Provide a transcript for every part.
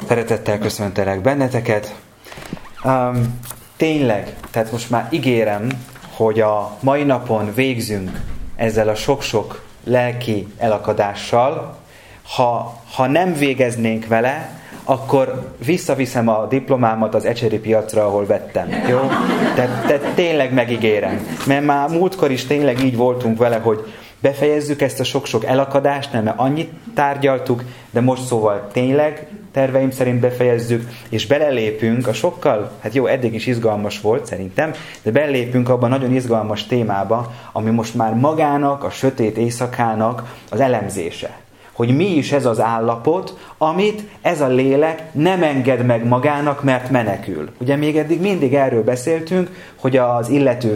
Szeretettel köszöntelek benneteket. Tényleg, tehát most már ígérem, hogy a mai napon végzünk ezzel a sok-sok lelki elakadással. Ha nem végeznénk vele, akkor visszaviszem a diplomámat az ecseri piacra, ahol vettem. Jó? Tehát tényleg megígérem. Mert már múltkor is tényleg így voltunk vele, hogy befejezzük ezt a sok-sok elakadást, nem, mert annyit tárgyaltuk, de most szóval tényleg terveim szerint befejezzük, és belelépünk a sokkal, hát jó, eddig is izgalmas volt szerintem, de belépünk abban nagyon izgalmas témába, ami most már magának, a sötét éjszakának az elemzése. Hogy mi is ez az állapot, amit ez a lélek nem enged meg magának, mert menekül. Ugye még eddig mindig erről beszéltünk, hogy az illető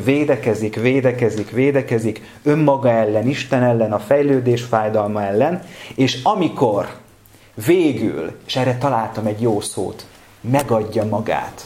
védekezik önmaga ellen, Isten ellen, a fejlődés fájdalma ellen, és amikor végül, és erre találtam egy jó szót, megadja magát.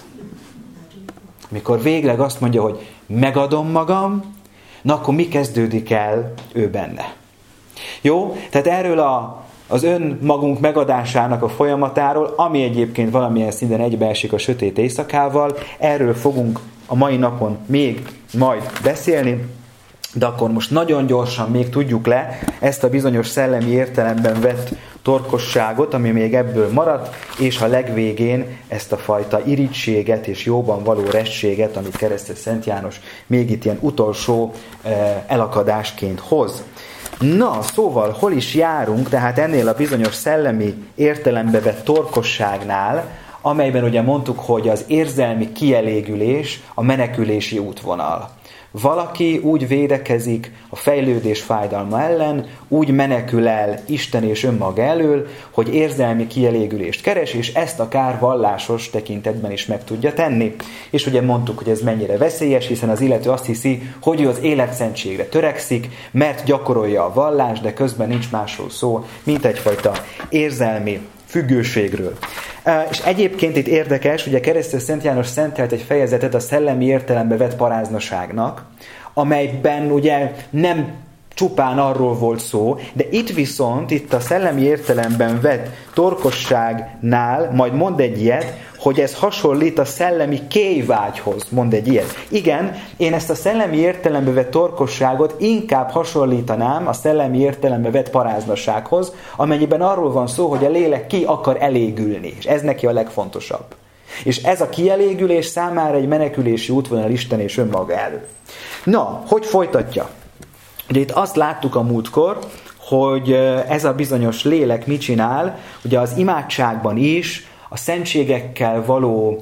Amikor végleg azt mondja, hogy megadom magam, na akkor mi kezdődik el ő benne? Jó? Tehát erről az önmagunk megadásának a folyamatáról, ami egyébként valamilyen szinten egybeesik a sötét éjszakával, erről fogunk a mai napon még majd beszélni, de akkor most nagyon gyorsan még tudjuk le ezt a bizonyos szellemi értelemben vett torkosságot, ami még ebből maradt, és a legvégén ezt a fajta irítséget és jóban való restséget, amit keresztes Szent János még itt ilyen utolsó elakadásként hoz. Na, szóval hol is járunk, tehát ennél a bizonyos szellemi értelembe vett torkosságnál, amelyben ugye mondtuk, hogy az érzelmi kielégülés a menekülési útvonal. Valaki úgy védekezik a fejlődés fájdalma ellen, úgy menekül el Isten és önmaga elől, hogy érzelmi kielégülést keres, és ezt akár vallásos tekintetben is meg tudja tenni. És ugye mondtuk, hogy ez mennyire veszélyes, hiszen az illető azt hiszi, hogy ő az életszentségre törekszik, mert gyakorolja a vallást, de közben nincs másról szó, mint egyfajta érzelmi függőségről. És egyébként itt érdekes, ugye keresztes Szent János szentelt egy fejezetet a szellemi értelembe vett paráznaságnak, amelyben ugye nem csupán arról volt szó, de itt viszont, itt a szellemi értelemben vett torkosságnál majd mond egy ilyet, hogy ez hasonlít a szellemi kélyvágyhoz, mond egy ilyet. Igen, én ezt a szellemi értelembe vett torkosságot inkább hasonlítanám a szellemi értelembe vett paráznasághoz, amennyiben arról van szó, hogy a lélek ki akar elégülni, és ez neki a legfontosabb. És ez a kielégülés számára egy menekülési útvonal Isten és önmaga elő. Na, hogy folytatja? Ugye itt azt láttuk a múltkor, hogy ez a bizonyos lélek mit csinál, ugye az imádságban is, a szentségekkel való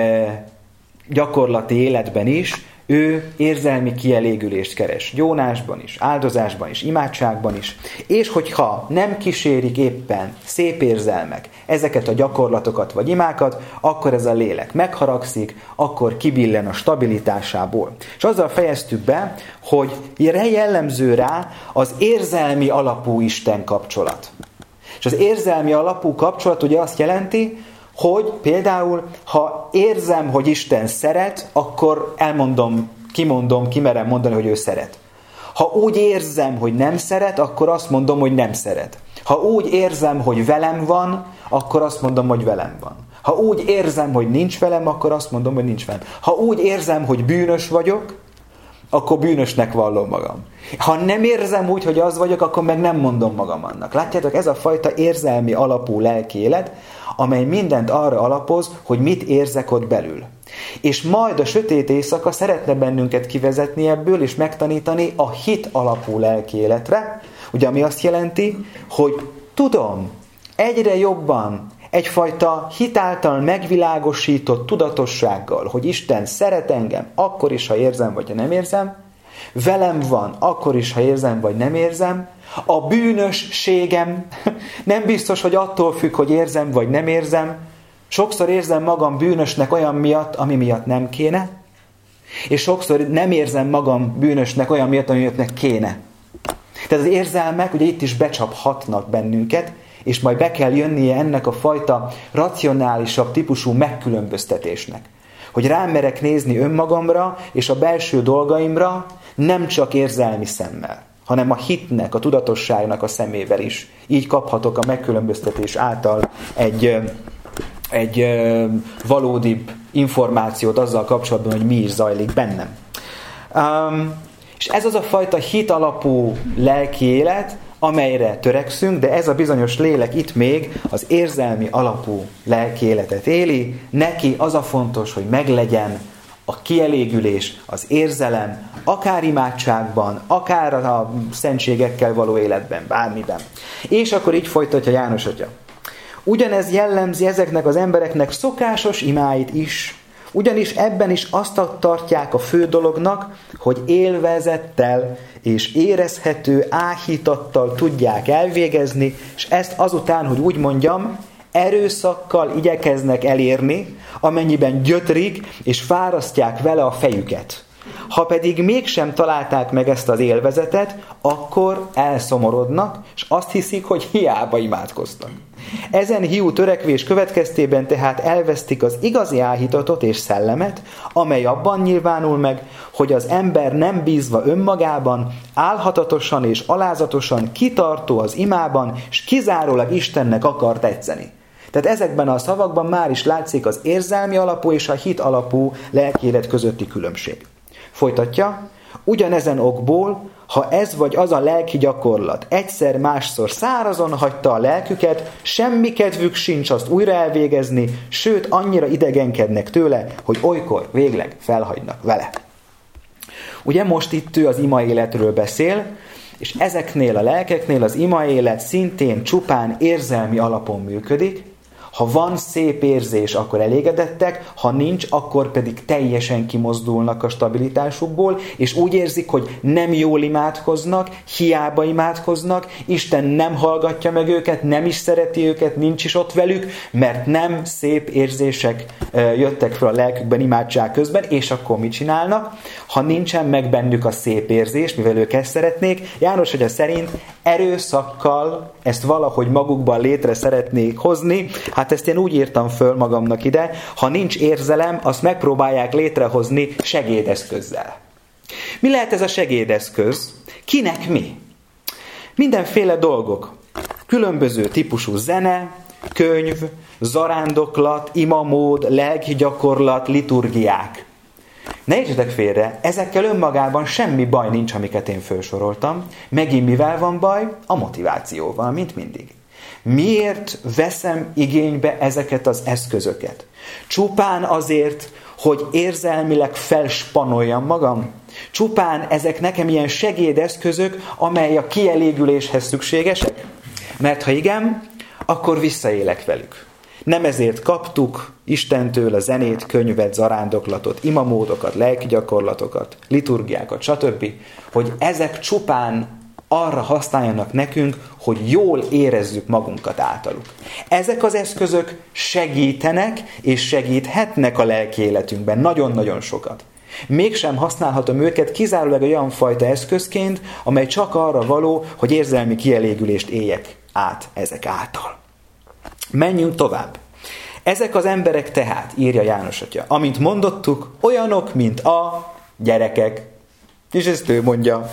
gyakorlati életben is, ő érzelmi kielégülést keres. Gyónásban is, áldozásban is, imádságban is. És hogyha nem kísérik éppen szép érzelmek ezeket a gyakorlatokat vagy imákat, akkor ez a lélek megharagszik, akkor kibillen a stabilitásából. És azzal fejeztük be, hogy jellemző rá az érzelmi alapú Isten kapcsolat. És az érzelmi alapú kapcsolat ugye azt jelenti, hogy például, ha érzem, hogy Isten szeret, akkor kimerem mondani, hogy ő szeret. Ha úgy érzem, hogy nem szeret, akkor azt mondom, hogy nem szeret. Ha úgy érzem, hogy velem van, akkor azt mondom, hogy velem van. Ha úgy érzem, hogy nincs velem, akkor azt mondom, hogy nincs velem. Ha úgy érzem, hogy bűnös vagyok, akkor bűnösnek vallom magam. Ha nem érzem úgy, hogy az vagyok, akkor meg nem mondom magam annak. Látjátok, ez a fajta érzelmi alapú lelki élet, amely mindent arra alapoz, hogy mit érzek ott belül. És majd a sötét éjszaka szeretne bennünket kivezetni ebből, és megtanítani a hit alapú lelki életre, ugye ami azt jelenti, hogy tudom egyre jobban egyfajta hit által megvilágosított tudatossággal, hogy Isten szeret engem, akkor is, ha érzem, vagy ha nem érzem, velem van, akkor is, ha érzem, vagy nem érzem, a bűnösségem nem biztos, hogy attól függ, hogy érzem, vagy nem érzem. Sokszor érzem magam bűnösnek olyan miatt, ami miatt nem kéne, és sokszor nem érzem magam bűnösnek olyan miatt, ami miatt kéne. Tehát az érzelmek ugye itt is becsaphatnak bennünket, és majd be kell jönnie ennek a fajta racionálisabb típusú megkülönböztetésnek. Hogy rámerek nézni önmagamra és a belső dolgaimra nem csak érzelmi szemmel, hanem a hitnek, a tudatosságnak a szemével is. Így kaphatok a megkülönböztetés által egy egy valódibb információt azzal kapcsolatban, hogy mi is zajlik bennem. És ez az a fajta hit alapú lelki élet, amelyre törekszünk, de ez a bizonyos lélek itt még az érzelmi alapú lelki életet éli. Neki az a fontos, hogy meglegyen a kielégülés, az érzelem, akár imádságban, akár a szentségekkel való életben, bármiben. És akkor így folytatja János atya. Ugyanez jellemzi ezeknek az embereknek szokásos imáit is, ugyanis ebben is azt tartják a fő dolognak, hogy élvezettel és érezhető áhítattal tudják elvégezni, és ezt azután, hogy úgy mondjam, erőszakkal igyekeznek elérni, amennyiben gyötrik és fárasztják vele a fejüket. Ha pedig mégsem találták meg ezt az élvezetet, akkor elszomorodnak, és azt hiszik, hogy hiába imádkoztak. Ezen hiú törekvés következtében tehát elvesztik az igazi áhítatot és szellemet, amely abban nyilvánul meg, hogy az ember nem bízva önmagában, álhatatosan és alázatosan kitartó az imában, és kizárólag Istennek akar tetszeni. Tehát ezekben a szavakban már is látszik az érzelmi alapú és a hit alapú lelkiélet közötti különbség. Folytatja, ugyanezen okból, ha ez vagy az a lelki gyakorlat egyszer-másszor szárazon hagyta a lelküket, semmi kedvük sincs azt újra elvégezni, sőt annyira idegenkednek tőle, hogy olykor végleg felhagynak vele. Ugye most itt ő az ima életről beszél, és ezeknél a lelkeknél az ima élet szintén csupán érzelmi alapon működik. Ha van szép érzés, akkor elégedettek, ha nincs, akkor pedig teljesen kimozdulnak a stabilitásukból, és úgy érzik, hogy nem jól imádkoznak, hiába imádkoznak, Isten nem hallgatja meg őket, nem is szereti őket, nincs is ott velük, mert nem szép érzések jöttek fel a lelkükben imádság közben, és akkor mit csinálnak? Ha nincsen meg bennük a szép érzés, mivel ők ezt szeretnék, János atya szerint erőszakkal ezt valahogy magukban létre szeretnék hozni. Hát ezt én úgy írtam föl magamnak ide, ha nincs érzelem, azt megpróbálják létrehozni segédeszközzel. Mi lehet ez a segédeszköz? Kinek mi? Mindenféle dolgok. Különböző típusú zene, könyv, zarándoklat, imamód, lelki gyakorlat, liturgiák. Ne értsetek félre, ezekkel önmagában semmi baj nincs, amiket én felsoroltam. Megint mivel van baj? A motivációval, mint mindig. Miért veszem igénybe ezeket az eszközöket? Csupán azért, hogy érzelmileg felspanoljam magam? Csupán ezek nekem ilyen segédeszközök, amely a kielégüléshez szükségesek? Mert ha igen, akkor visszaélek velük. Nem ezért kaptuk Istentől a zenét, könyvet, zarándoklatot, imamódokat, lelkigyakorlatokat, liturgiákat, stb., hogy ezek csupán arra használjanak nekünk, hogy jól érezzük magunkat általuk. Ezek az eszközök segítenek és segíthetnek a lelki életünkben nagyon-nagyon sokat. Mégsem használhatom őket kizárólag olyan fajta eszközként, amely csak arra való, hogy érzelmi kielégülést éljek át ezek által. Menjünk tovább. Ezek az emberek tehát, írja János atya, amint mondottuk, olyanok, mint a gyerekek. És ezt ő mondja,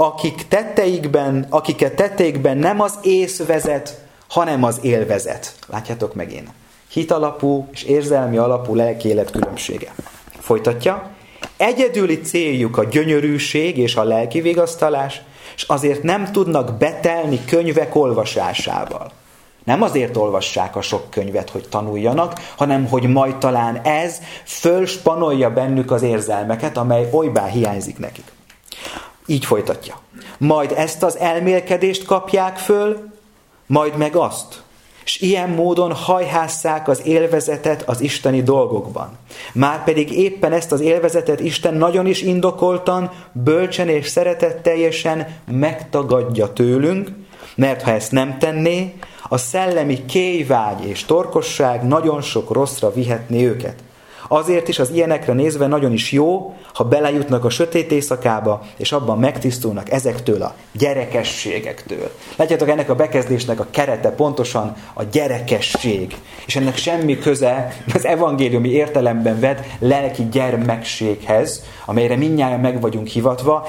akiket tetteikben nem az ész vezet, hanem az élvezet. Látjátok megint. Hitalapú és érzelmi alapú lelkiélet különbsége. Folytatja. Egyedüli céljuk a gyönyörűség és a lelki vigasztalás, és azért nem tudnak betelni könyvek olvasásával. Nem azért olvassák a sok könyvet, hogy tanuljanak, hanem hogy majd talán ez fölspanolja bennük az érzelmeket, amely olybá hiányzik nekik. Így folytatja. Majd ezt az elmélkedést kapják föl, majd meg azt. És ilyen módon hajhásszák az élvezetet az isteni dolgokban. Márpedig éppen ezt az élvezetet Isten nagyon is indokoltan, bölcsen és szeretetteljesen megtagadja tőlünk, mert ha ezt nem tenné, a szellemi kélyvágy és torkosság nagyon sok rosszra vihetné őket. Azért is az ilyenekre nézve nagyon is jó, ha belejutnak a sötét éjszakába, és abban megtisztulnak ezektől a gyerekességektől. Látjátok, ennek a bekezdésnek a kerete pontosan a gyerekesség. És ennek semmi köze az evangéliumi értelemben vett lelki gyermekséghez, amelyre mindnyájan meg vagyunk hivatva,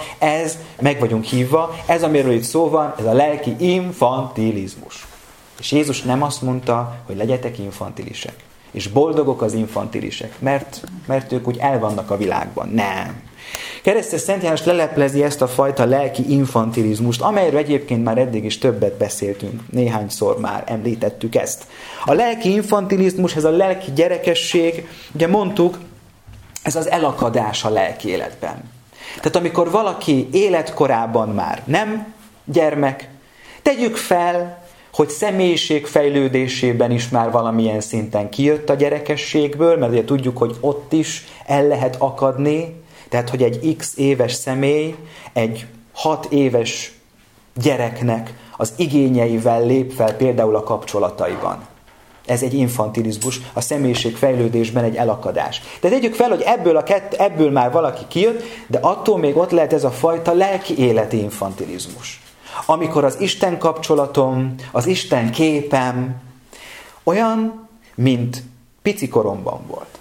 ez, amiről itt szó van, ez a lelki infantilizmus. És Jézus nem azt mondta, hogy legyetek infantilisek. és boldogok az infantilisek, mert ők úgy el vannak a világban. Nem. Keresztes Szent János leleplezi ezt a fajta lelki infantilizmust, amelyről egyébként már eddig is többet beszéltünk, néhányszor már említettük ezt. A lelki infantilizmus, ez a lelki gyerekesség, ugye mondtuk, ez az elakadás a lelki életben. Tehát amikor valaki életkorában már nem gyermek, tegyük fel, hogy személyiségfejlődésében is már valamilyen szinten kijött a gyerekességből, mert ugye tudjuk, hogy ott is el lehet akadni, tehát hogy egy x éves személy egy 6 éves gyereknek az igényeivel lép fel például a kapcsolataiban. Ez egy infantilizmus, a személyiségfejlődésben egy elakadás. De tegyük fel, hogy ebből már valaki kijött, de attól még ott lehet ez a fajta lelki életi infantilizmus. Amikor az Isten kapcsolatom, az Isten képem olyan, mint pici koromban volt.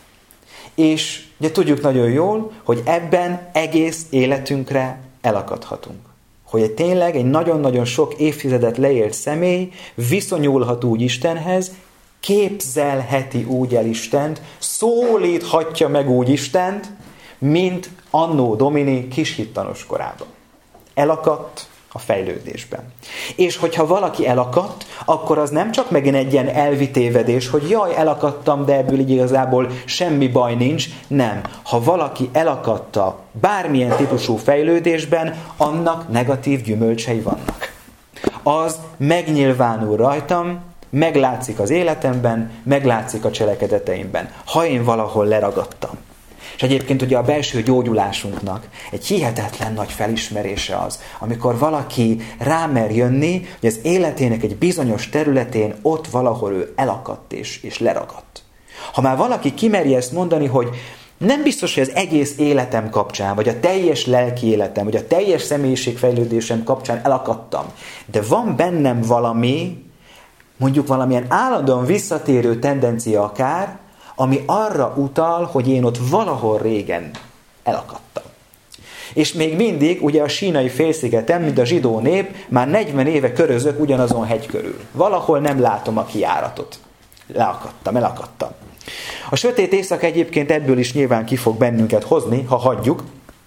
És ugye tudjuk nagyon jól, hogy ebben egész életünkre elakadhatunk. Hogy tényleg egy nagyon-nagyon sok évtizedet leélt személy viszonyulhat úgy Istenhez, képzelheti úgy el Istent, szólíthatja meg úgy Istent, mint annó Domini kis hittanos korában. Elakadt a fejlődésben. És hogyha valaki elakadt, akkor az nem csak megint egy ilyen elvi tévedés, hogy jaj, elakadtam, de ebből így igazából semmi baj nincs. Nem. Ha valaki elakadta bármilyen típusú fejlődésben, annak negatív gyümölcsei vannak. Az megnyilvánul rajtam, meglátszik az életemben, meglátszik a cselekedeteimben, ha én valahol leragadtam. És egyébként ugye a belső gyógyulásunknak egy hihetetlen nagy felismerése az, amikor valaki rámer jönni, hogy az életének egy bizonyos területén ott valahol ő elakadt és leragadt. Ha már valaki kimeri ezt mondani, hogy nem biztos, hogy az egész életem kapcsán, vagy a teljes lelki életem, vagy a teljes személyiségfejlődésem kapcsán elakadtam, de van bennem valami, mondjuk valamilyen állandóan visszatérő tendencia akár, ami arra utal, hogy én ott valahol régen elakadtam. És még mindig, ugye a sínai félszigeten, mint a zsidó nép, már 40 éve körözök ugyanazon hegy körül. Valahol nem látom a kijáratot. Elakadtam. A sötét éjszaka egyébként ebből is nyilván ki fog bennünket hozni, ha hagyjuk,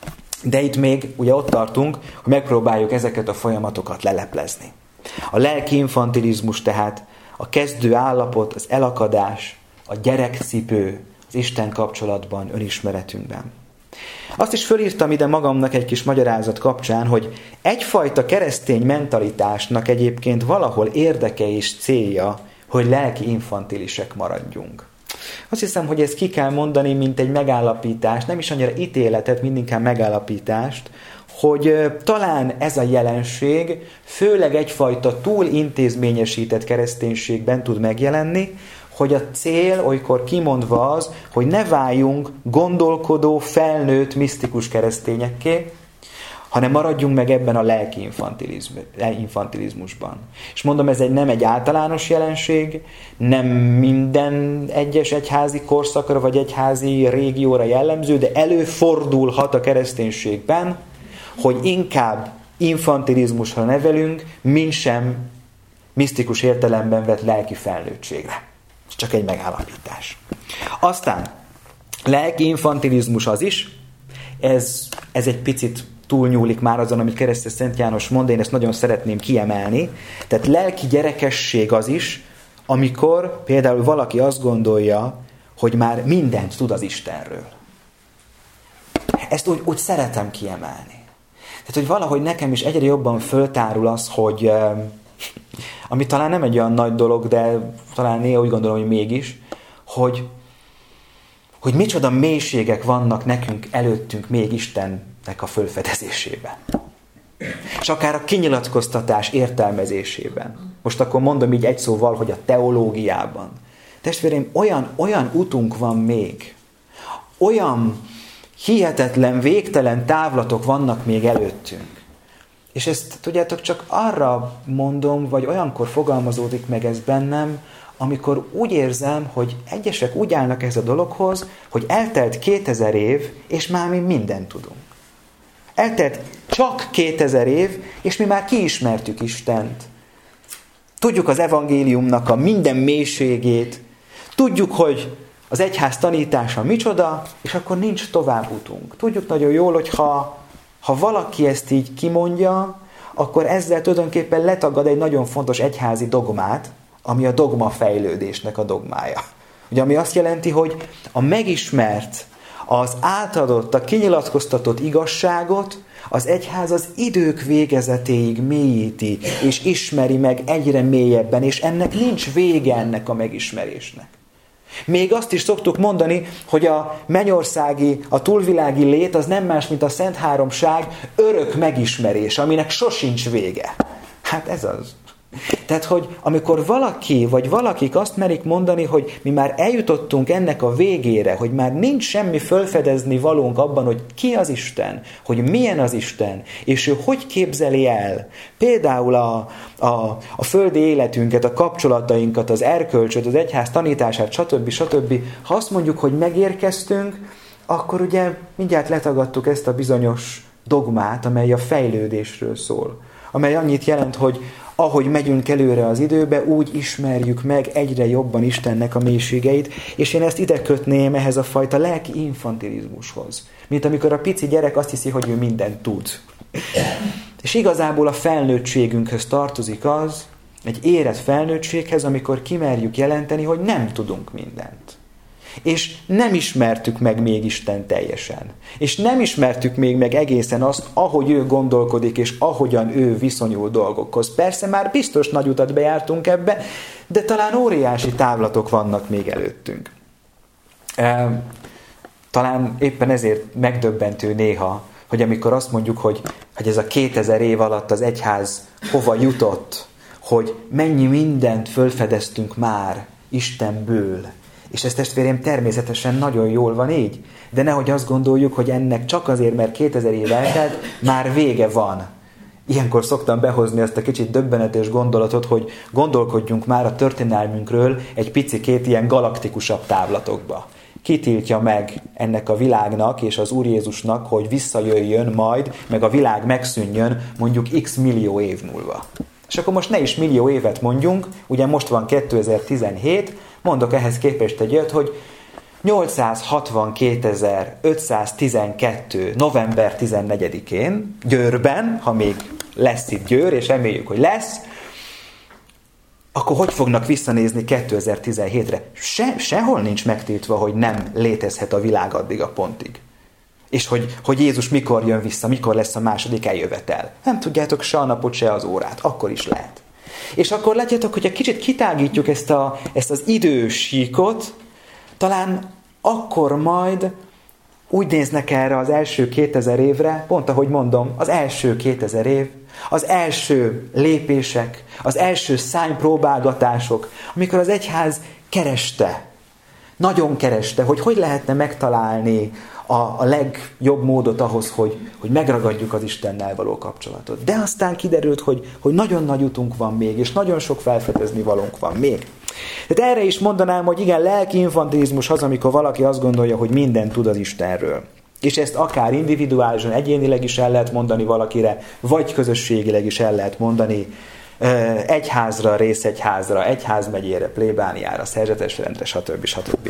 de itt még ugye ott tartunk, hogy megpróbáljuk ezeket a folyamatokat leleplezni. A lelki infantilizmus tehát, a kezdő állapot, az elakadás, a gyerekcipő az Isten kapcsolatban, önismeretünkben. Azt is fölírtam ide magamnak egy kis magyarázat kapcsán, hogy egyfajta keresztény mentalitásnak egyébként valahol érdeke és célja, hogy lelki infantilisek maradjunk. Azt hiszem, hogy ezt ki kell mondani, mint egy megállapítás, nem is annyira ítéletet, mint inkább megállapítást, hogy talán ez a jelenség főleg egyfajta túl intézményesített kereszténységben tud megjelenni, hogy a cél olykor kimondva az, hogy ne váljunk gondolkodó, felnőtt, misztikus keresztényekké, hanem maradjunk meg ebben a lelki infantilizmusban. És mondom, ez nem egy általános jelenség, nem minden egyes egyházi korszakra vagy egyházi régióra jellemző, de előfordulhat a kereszténységben, hogy inkább infantilizmusra nevelünk, mint sem misztikus értelemben vett lelki felnőttségre. Ez csak egy megállapítás. Aztán lelki infantilizmus az is, ez egy picit túlnyúlik már azon, amit Keresztes Szent János mond, én ezt nagyon szeretném kiemelni. Tehát lelki gyerekesség az is, amikor például valaki azt gondolja, hogy már mindent tud az Istenről. Ezt úgy szeretem kiemelni. Tehát, hogy valahogy nekem is egyre jobban föltárul az, hogy ami talán nem egy olyan nagy dolog, de talán néha úgy gondolom, hogy mégis, hogy micsoda mélységek vannak nekünk előttünk még Istennek a fölfedezésében. És akár a kinyilatkoztatás értelmezésében. Most akkor mondom így egy szóval, hogy a teológiában. Testvéreim, olyan utunk van még, olyan hihetetlen, végtelen távlatok vannak még előttünk. És ezt, tudjátok, csak arra mondom, vagy olyankor fogalmazódik meg ez bennem, amikor úgy érzem, hogy egyesek úgy állnak ez a dologhoz, hogy eltelt 2000 év, és már mi mindent tudunk. Eltelt csak 2000 év, és mi már kiismertük Istent. Tudjuk az evangéliumnak a minden mélységét, Tudjuk, hogy az egyház tanítása micsoda, és akkor nincs továbbutunk. Tudjuk nagyon jól, hogy ha valaki ezt így kimondja, akkor ezzel tulajdonképpen letagad egy nagyon fontos egyházi dogmát, ami a dogmafejlődésnek a dogmája. Ugye, ami azt jelenti, hogy a megismert, az átadott, a kinyilatkoztatott igazságot az egyház az idők végezetéig mélyíti, és ismeri meg egyre mélyebben, és ennek nincs vége ennek a megismerésnek. Még azt is szoktuk mondani, hogy a mennyországi, a túlvilági lét az nem más, mint a Szent Háromság örök megismerés, aminek sosincs vége. Hát ez az. Tehát, hogy amikor valaki vagy valakik azt merik mondani, hogy mi már eljutottunk ennek a végére, hogy már nincs semmi fölfedezni valónk abban, hogy ki az Isten, hogy milyen az Isten, és ő hogy képzeli el például a földi életünket, a kapcsolatainkat, az erkölcsöt, az egyház tanítását, stb. Ha azt mondjuk, hogy megérkeztünk, akkor ugye mindjárt letagadtuk ezt a bizonyos dogmát, amely a fejlődésről szól. Amely annyit jelent, hogy ahogy megyünk előre az időbe, úgy ismerjük meg egyre jobban Istennek a mélységeit, és én ezt ide kötném ehhez a fajta lelki infantilizmushoz. Mint amikor a pici gyerek azt hiszi, hogy ő mindent tud. És igazából a felnőttségünkhöz tartozik az, egy érett felnőttséghez, amikor kimerjük jelenteni, hogy nem tudunk mindent. És nem ismertük meg még Isten teljesen. És nem ismertük még meg egészen azt, ahogy ő gondolkodik, és ahogyan ő viszonyul dolgokhoz. Persze már biztos nagy utat bejártunk ebbe, de talán óriási távlatok vannak még előttünk. Talán éppen ezért megdöbbentő néha, hogy amikor azt mondjuk, hogy ez a 2000 év alatt az egyház hova jutott, hogy mennyi mindent fölfedeztünk már Istenből. És ez, testvérem, természetesen nagyon jól van így. De nehogy azt gondoljuk, hogy ennek csak azért, mert 2000 év eltelt, már vége van. Ilyenkor szoktam behozni azt a kicsit döbbenetes gondolatot, hogy gondolkodjunk már a történelmünkről egy picikét ilyen galaktikusabb távlatokba. Kitiltja meg ennek a világnak és az Úr Jézusnak, hogy visszajöjjön majd, meg a világ megszűnjön mondjuk x millió év múlva. És akkor most ne is millió évet mondjunk, ugye most van 2017, mondok ehhez képest egy olyat, hogy 862.512. november 14-én Győrben, ha még lesz itt Győr, és reméljük, hogy lesz, akkor hogy fognak visszanézni 2017-re? Sehol nincs megtiltva, hogy nem létezhet a világ addig a pontig. És hogy Jézus mikor jön vissza, mikor lesz a második eljövetel. Nem tudjátok se a napot, se az órát. Akkor is lehet. És akkor látjátok, hogy egy kicsit kitágítjuk ezt az idősíkot, talán akkor majd úgy néznek erre az első 2000 évre, pont ahogy mondom, az első 2000 év, az első lépések, az első szánypróbálgatások, amikor az egyház kereste, nagyon kereste, hogy lehetne megtalálni a legjobb módot ahhoz, hogy megragadjuk az Istennel való kapcsolatot. De aztán kiderült, hogy nagyon nagy utunk van még, és nagyon sok felfedezni valónk van még. Tehát erre is mondanám, hogy igen, lelki infantilizmus az, amikor valaki azt gondolja, hogy mindent tud az Istenről. És ezt akár individuálisan, egyénileg is el lehet mondani valakire, vagy közösségileg is el lehet mondani egyházra, részegyházra, egyházmegyére, plébániára, szerzetesrendre, stb.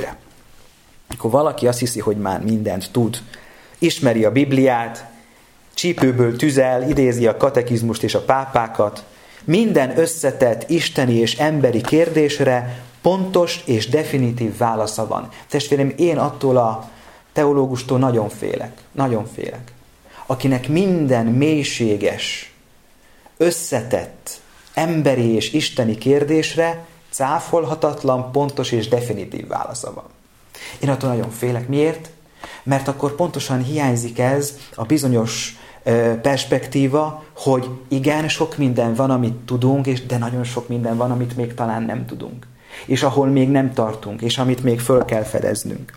Akkor valaki azt hiszi, hogy már mindent tud, ismeri a Bibliát, csípőből tüzel, idézi a katekizmust és a pápákat, minden összetett isteni és emberi kérdésre pontos és definitív válasza van. Testvérem, én attól a teológustól nagyon félek. Akinek minden mélységes, összetett, emberi és isteni kérdésre cáfolhatatlan, pontos és definitív válasza van. Én attól nagyon félek. Miért? Mert akkor pontosan hiányzik ez a bizonyos perspektíva, hogy igen, sok minden van, amit tudunk, de nagyon sok minden van, amit még talán nem tudunk. És ahol még nem tartunk, és amit még föl kell fedeznünk.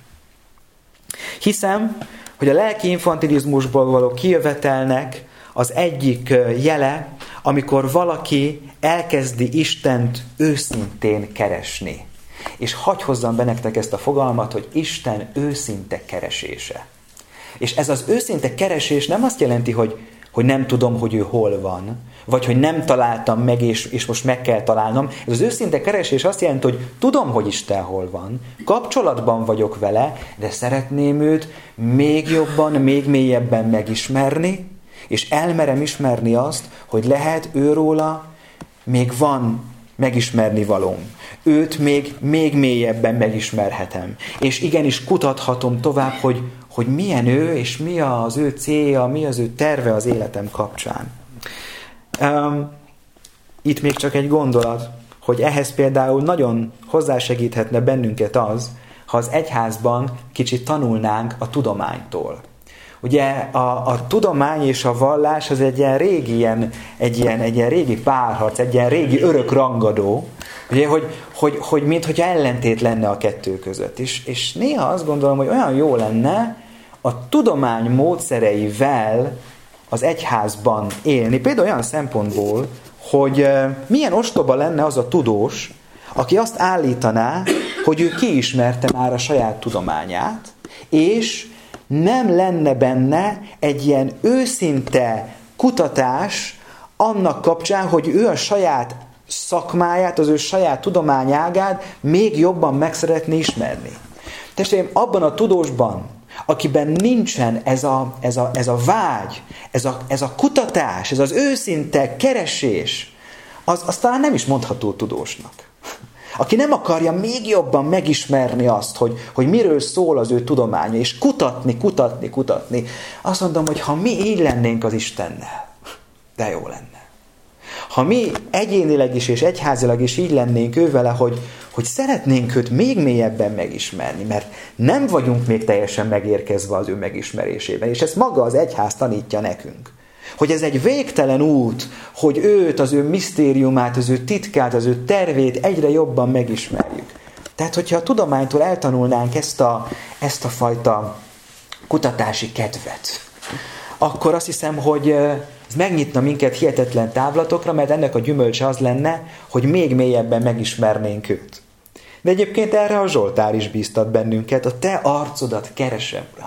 Hiszem, hogy a lelki infantilizmusból való kijövetelnek az egyik jele, amikor valaki elkezdi Istent őszintén keresni. És hadd hozzam be nektek ezt a fogalmat, hogy Isten őszinte keresése. És ez az őszinte keresés nem azt jelenti, hogy hogy nem tudom, hogy ő hol van, vagy hogy nem találtam meg, és most meg kell találnom. Ez az őszinte keresés azt jelenti, hogy tudom, hogy Isten hol van, kapcsolatban vagyok vele, de szeretném őt még jobban, még mélyebben megismerni, és elmerem ismerni azt, hogy lehet őróla még van megismerni valóm. Őt még mélyebben megismerhetem. És igenis kutathatom tovább, hogy milyen ő, és mi az ő célja, mi az ő terve az életem kapcsán. Itt még csak egy gondolat, hogy ehhez például nagyon hozzásegíthetne bennünket az, ha az egyházban kicsit tanulnánk a tudománytól. Ugye a tudomány és a vallás az egy ilyen régi párharc, egy ilyen régi örök rangadó, ugye, hogy minthogyha ellentét lenne a kettő között. És néha azt gondolom, hogy olyan jó lenne a tudomány módszereivel az egyházban élni. Például olyan szempontból, hogy milyen ostoba lenne az a tudós, aki azt állítaná, hogy ő kiismerte már a saját tudományát, és nem lenne benne egy ilyen őszinte kutatás annak kapcsán, hogy ő a saját szakmáját, az ő saját tudományágát még jobban meg szeretné ismerni. Testvéreim, abban a tudósban, akiben nincsen ez a vágy, ez a kutatás, ez az őszinte keresés, az talán nem is mondható tudósnak. Aki nem akarja még jobban megismerni azt, hogy miről szól az ő tudománya, és kutatni, azt mondom, hogy ha mi így lennénk az Istennel, de jó lenne. Ha mi egyénileg is és egyházilag is így lennénk ővele, hogy szeretnénk őt még mélyebben megismerni, mert nem vagyunk még teljesen megérkezve az ő megismerésében, és ezt maga az egyház tanítja nekünk. Hogy ez egy végtelen út, hogy őt, az ő misztériumát, az ő titkát, az ő tervét egyre jobban megismerjük. Tehát, hogyha a tudománytól eltanulnánk ezt a fajta kutatási kedvet, akkor azt hiszem, hogy ez megnyitna minket hihetetlen távlatokra, mert ennek a gyümölcse az lenne, hogy még mélyebben megismernénk őt. De egyébként erre a Zsoltár is bíztat bennünket, a te arcodat keresem, Uram.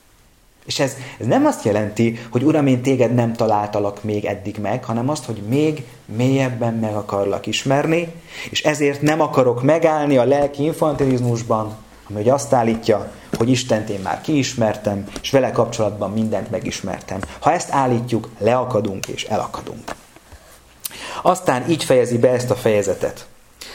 És ez nem azt jelenti, hogy Uram, én téged nem találtalak még eddig meg, hanem azt, hogy még mélyebben meg akarlak ismerni, és ezért nem akarok megállni a lelki infantilizmusban, ami hogy azt állítja, hogy Istent én már kiismertem, és vele kapcsolatban mindent megismertem. Ha ezt állítjuk, leakadunk és elakadunk. Aztán így fejezi be ezt a fejezetet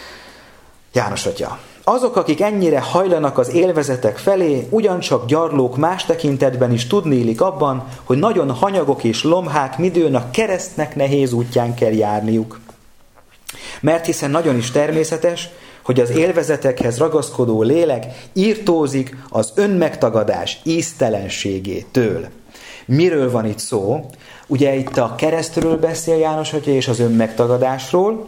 János atya. Azok, akik ennyire hajlanak az élvezetek felé, ugyancsak gyarlók más tekintetben is tudnélik abban, hogy nagyon hanyagok és lomhák midőn a keresztnek nehéz útján kell járniuk. Mert hiszen nagyon is természetes, hogy az élvezetekhez ragaszkodó lélek írtózik az önmegtagadás íztelenségétől. Miről van itt szó? Ugye itt a keresztről beszél János atya és az önmegtagadásról,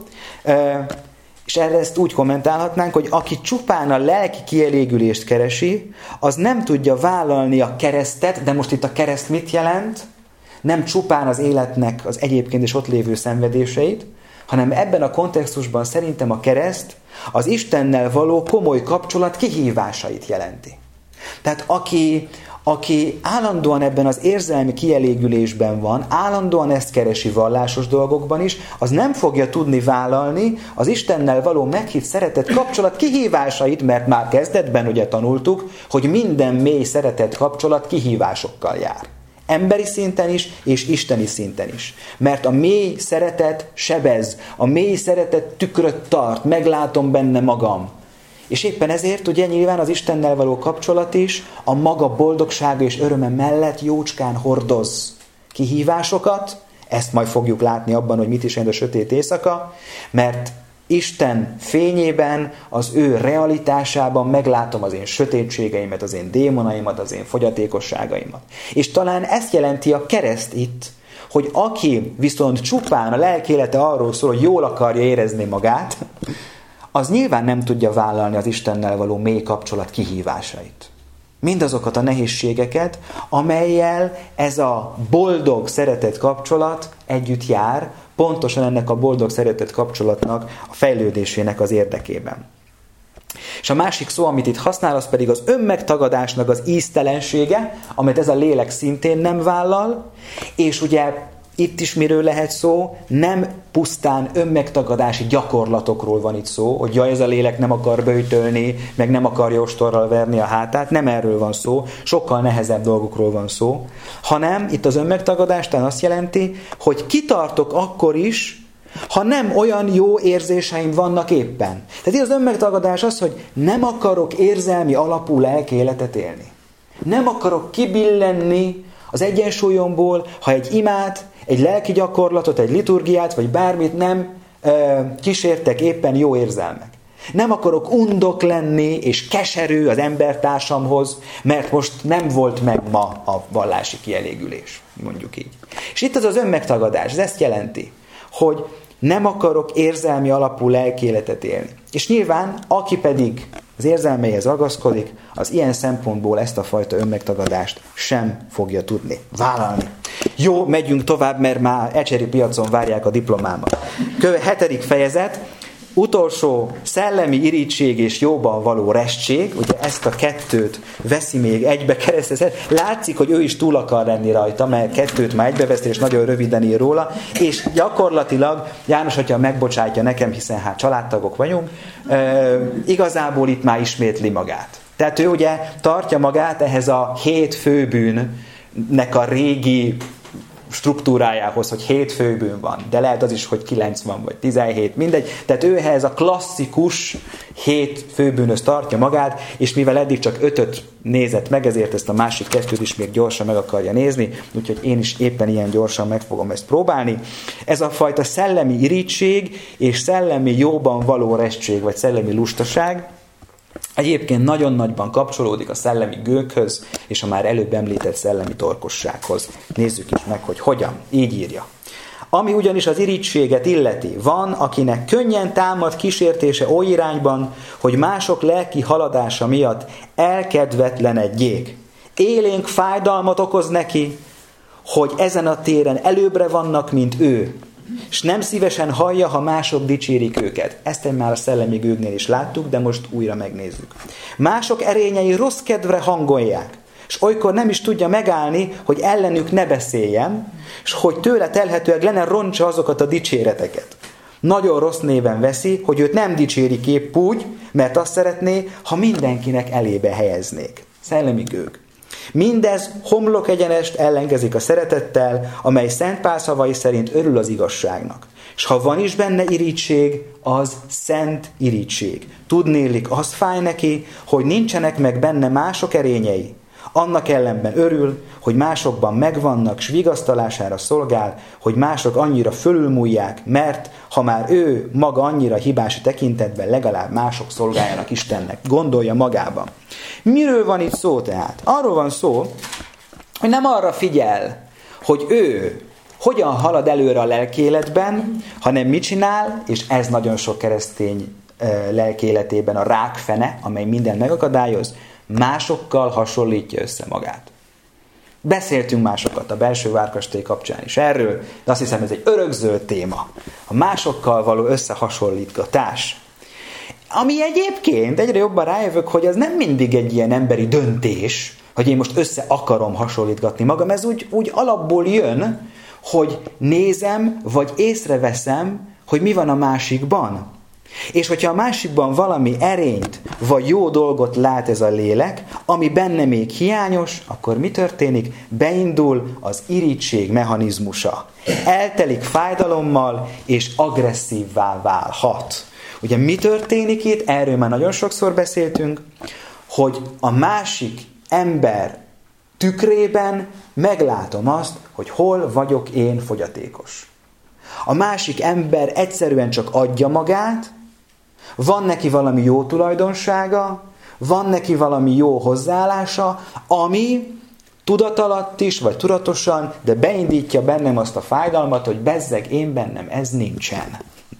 és erre ezt úgy kommentálhatnánk, hogy aki csupán a lelki kielégülést keresi, az nem tudja vállalni a keresztet, de most itt a kereszt mit jelent? Nem csupán az életnek az egyébként is ott lévő szenvedéseit, hanem ebben a kontextusban szerintem a kereszt az Istennel való komoly kapcsolat kihívásait jelenti. Tehát aki állandóan ebben az érzelmi kielégülésben van, állandóan ezt keresi vallásos dolgokban is, az nem fogja tudni vállalni az Istennel való meghitt szeretet kapcsolat kihívásait, mert már kezdetben ugye tanultuk, hogy minden mély szeretet kapcsolat kihívásokkal jár. Emberi szinten is, és isteni szinten is. Mert a mély szeretet sebez, a mély szeretet tükröt tart, meglátom benne magam. És éppen ezért ugye nyilván az Istennel való kapcsolat is a maga boldogsága és öröme mellett jócskán hordoz kihívásokat, ezt majd fogjuk látni abban, hogy mit is jelent a sötét éjszaka, mert Isten fényében, az ő realitásában meglátom az én sötétségeimet, az én démonaimat, az én fogyatékosságaimat. És talán ezt jelenti a kereszt itt, hogy aki viszont csupán a lelkélete arról szól, hogy jól akarja érezni magát, az nyilván nem tudja vállalni az Istennel való mély kapcsolat kihívásait. Mindazokat a nehézségeket, amellyel ez a boldog szeretet kapcsolat együtt jár, pontosan ennek a boldog szeretet kapcsolatnak a fejlődésének az érdekében. És a másik szó, amit itt használ, az pedig az önmegtagadásnak az íztelensége, amit ez a lélek szintén nem vállal, és ugye itt is miről lehet szó? Nem pusztán önmegtagadási gyakorlatokról van itt szó, hogy jaj, ez a lélek nem akar böjtölni, meg nem akarja ostorral verni a hátát, nem erről van szó, sokkal nehezebb dolgokról van szó, hanem itt az önmegtagadástán azt jelenti, hogy kitartok akkor is, ha nem olyan jó érzéseim vannak éppen. Tehát itt az önmegtagadás az, hogy nem akarok érzelmi alapú lelkéletet élni. Nem akarok kibillenni az egyensúlyomból, ha egy imát, egy lelki gyakorlatot, egy liturgiát, vagy bármit nem kísértek éppen jó érzelmek. Nem akarok undok lenni, és keserű az embertársamhoz, mert most nem volt meg ma a vallási kielégülés, mondjuk így. És itt az önmegtagadás, ez ezt jelenti, hogy nem akarok érzelmi alapú lelkéletet élni. És nyilván, aki pedig az érzelmeihez ragaszkodik, az ilyen szempontból ezt a fajta önmegtagadást sem fogja tudni vállalni. Jó, megyünk tovább, mert már ecseri piacon várják a diplomámat. 7. fejezet, utolsó szellemi irigység és jóban való restség, ugye ezt a kettőt veszi még egybe keresztezve. Látszik, hogy ő is túl akar lenni rajta, mert kettőt már egybeveszi, és nagyon röviden ír róla, és gyakorlatilag, János atya megbocsátja nekem, hiszen hát családtagok vagyunk, igazából itt már ismétli magát. Tehát ő ugye tartja magát ehhez a 7 főbűnnek a régi struktúrájához, hogy 7 főbűn van, de lehet az is, hogy 9 van, vagy 17, mindegy. Tehát ő ehhez a klasszikus 7 főbűnhöz tartja magát, és mivel eddig csak 5-öt nézett meg, ezért ezt a másik 2-t is még gyorsan meg akarja nézni, úgyhogy én is éppen ilyen gyorsan meg fogom ezt próbálni. Ez a fajta szellemi irigység és szellemi jóban való restség, vagy szellemi lustaság, egyébként nagyon nagyban kapcsolódik a szellemi gőghöz, és a már előbb említett szellemi torkossághoz. Nézzük is meg, hogy hogyan. Így írja. Ami ugyanis az irítséget illeti, van, akinek könnyen támad kísértése oly irányban, hogy mások lelki haladása miatt elkedvetlenedjék. Élénk fájdalmat okoz neki, hogy ezen a téren előbbre vannak, mint ő, és nem szívesen hallja, ha mások dicsérik őket. Ezt már a szellemi gőgnél is láttuk, de most újra megnézzük. Mások erényei rossz kedvre hangolják, és olykor nem is tudja megállni, hogy ellenük ne beszéljen, és hogy tőle telhetőleg le ne roncsa azokat a dicséreteket. Nagyon rossz néven veszi, hogy őt nem dicsérik épp úgy, mert azt szeretné, ha mindenkinek elébe helyeznék. Szellemi gőg. Mindez homlok egyenest ellenkezik a szeretettel, amely Szent Pál szavai szerint örül az igazságnak. És ha van is benne irigység, az szent irigység. Tudnélik, az fáj neki, hogy nincsenek meg benne mások erényei. Annak ellenben örül, hogy másokban megvannak, s vigasztalására szolgál, hogy mások annyira fölülmúlják, mert ha már ő maga annyira hibás tekintetben, legalább mások szolgáljanak Istennek. Gondolja magában. Miről van itt szó tehát? Arról van szó, hogy nem arra figyel, hogy ő hogyan halad előre a lelkéletben, hanem mit csinál, és ez nagyon sok keresztény lelkéletében a rákfene, amely minden megakadályoz, másokkal hasonlítja össze magát. Beszéltünk másokat a belső várkastély kapcsán is erről, de azt hiszem ez egy örökzöld téma. A másokkal való összehasonlítgatás. Ami egyébként egyre jobban rájövök, hogy ez nem mindig egy ilyen emberi döntés, hogy én most össze akarom hasonlítgatni magam. Ez úgy alapból jön, hogy nézem, vagy észreveszem, hogy mi van a másikban. És hogyha a másikban valami erényt, vagy jó dolgot lát ez a lélek, ami benne még hiányos, akkor mi történik? Beindul az irigység mechanizmusa. Eltelik fájdalommal, és agresszívvá válhat. Ugye mi történik itt? Erről már nagyon sokszor beszéltünk, hogy a másik ember tükrében meglátom azt, hogy hol vagyok én fogyatékos. A másik ember egyszerűen csak adja magát, van neki valami jó tulajdonsága, van neki valami jó hozzáállása, ami tudatalatt is, vagy tudatosan, de beindítja bennem azt a fájdalmat, hogy bezzeg én bennem, ez nincsen.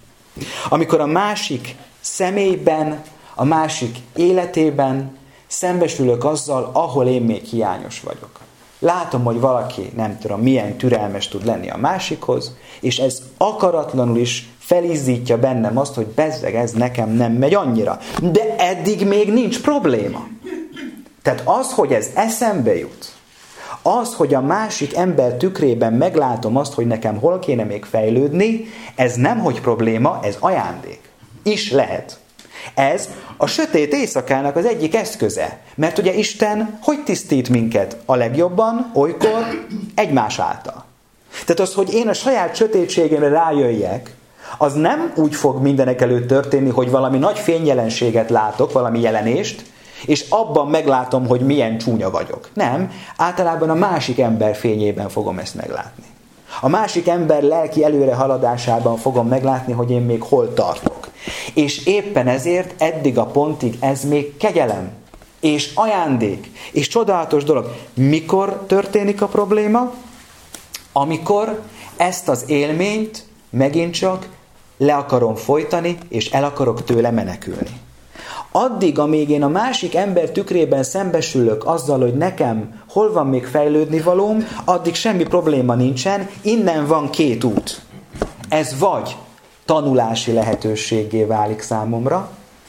Amikor a másik személyben, a másik életében szembesülök azzal, ahol én még hiányos vagyok. Látom, hogy valaki, nem tudom, milyen türelmes tud lenni a másikhoz, és ez akaratlanul is felizzítja bennem azt, hogy bezzeg, ez nekem nem megy annyira. De eddig még nincs probléma. Tehát az, hogy ez eszembe jut, Az, hogy a másik ember tükrében meglátom azt, hogy nekem hol kéne még fejlődni, ez nemhogy probléma, ez ajándék. Is lehet. Ez a sötét éjszakának az egyik eszköze. Mert ugye Isten hogy tisztít minket? A legjobban, olykor egymás által. Tehát az, hogy én a saját sötétségemre rájöjjek, az nem úgy fog mindenek előtt történni, hogy valami nagy fényjelenséget látok, valami jelenést, és abban meglátom, hogy milyen csúnya vagyok. Nem, általában a másik ember fényében fogom ezt meglátni. A másik ember lelki előrehaladásában fogom meglátni, hogy én még hol tartok. És éppen ezért eddig a pontig ez még kegyelem, és ajándék, és csodálatos dolog. Mikor történik a probléma? Amikor ezt az élményt megint csak le akarom folytani, és el akarok tőle menekülni. Addig, amíg én a másik ember tükrében szembesülök azzal, hogy nekem hol van még fejlődni valóm, addig semmi probléma nincsen, innen van két út. Ez vagy tanulási lehetőséggé válik számomra,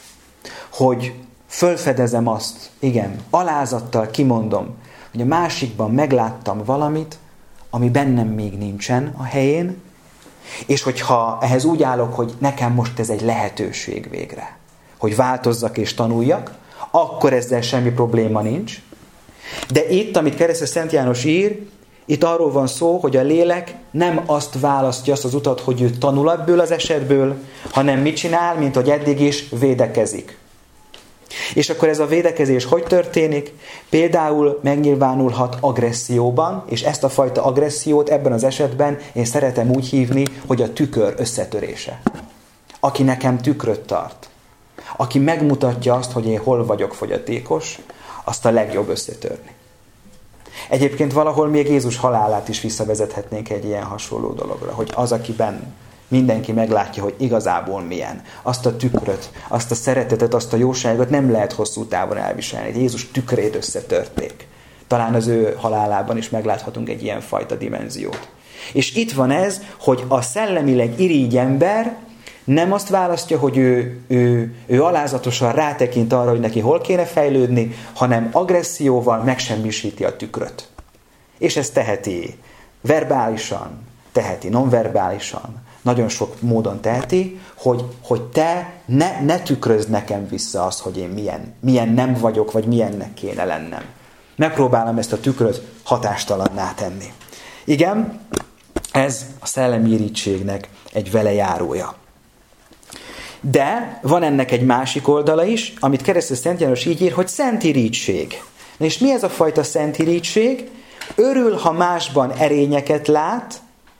hogy fölfedezem azt, igen, alázattal kimondom, hogy a másikban megláttam valamit, ami bennem még nincsen a helyén, és hogyha ehhez úgy állok, hogy nekem most ez egy lehetőség végre, hogy változzak és tanuljak, akkor ezzel semmi probléma nincs. De itt, amit keresztes Szent János ír, itt arról van szó, hogy a lélek nem azt választja, azt az utat, hogy ő tanul ebből az esetből, hanem mit csinál, mint hogy eddig is védekezik. És akkor ez a védekezés hogy történik? Például megnyilvánulhat agresszióban, és ezt a fajta agressziót ebben az esetben én szeretem úgy hívni, hogy a tükör összetörése. Aki nekem tükröt tart, aki megmutatja azt, hogy én hol vagyok fogyatékos, azt a legjobb összetörni. Egyébként valahol még Jézus halálát is visszavezethetnénk egy ilyen hasonló dologra, hogy az, akiben mindenki meglátja, hogy igazából milyen. Azt a tükröt, azt a szeretetet, azt a jóságot nem lehet hosszú távon elviselni. Jézus tükrét összetörték. Talán az ő halálában is megláthatunk egy ilyen fajta dimenziót. És itt van ez, hogy a szellemileg irigy ember nem azt választja, hogy ő alázatosan rátekint arra, hogy neki hol kéne fejlődni, hanem agresszióval megsemmisíti a tükröt. És ezt teheti verbálisan, teheti nonverbálisan, nagyon sok módon teheti, hogy te ne tükrözd nekem vissza azt, hogy én milyen nem vagyok, vagy milyennek kéne lennem. Megpróbálom ezt a tükröt hatástalanná tenni. Igen, ez a szellemi irítségnek egy velejárója. De van ennek egy másik oldala is, amit keresztes Szent János így ír, hogy szent irítség. Na és mi ez a fajta szent irítség? Örül, ha másban erényeket lát,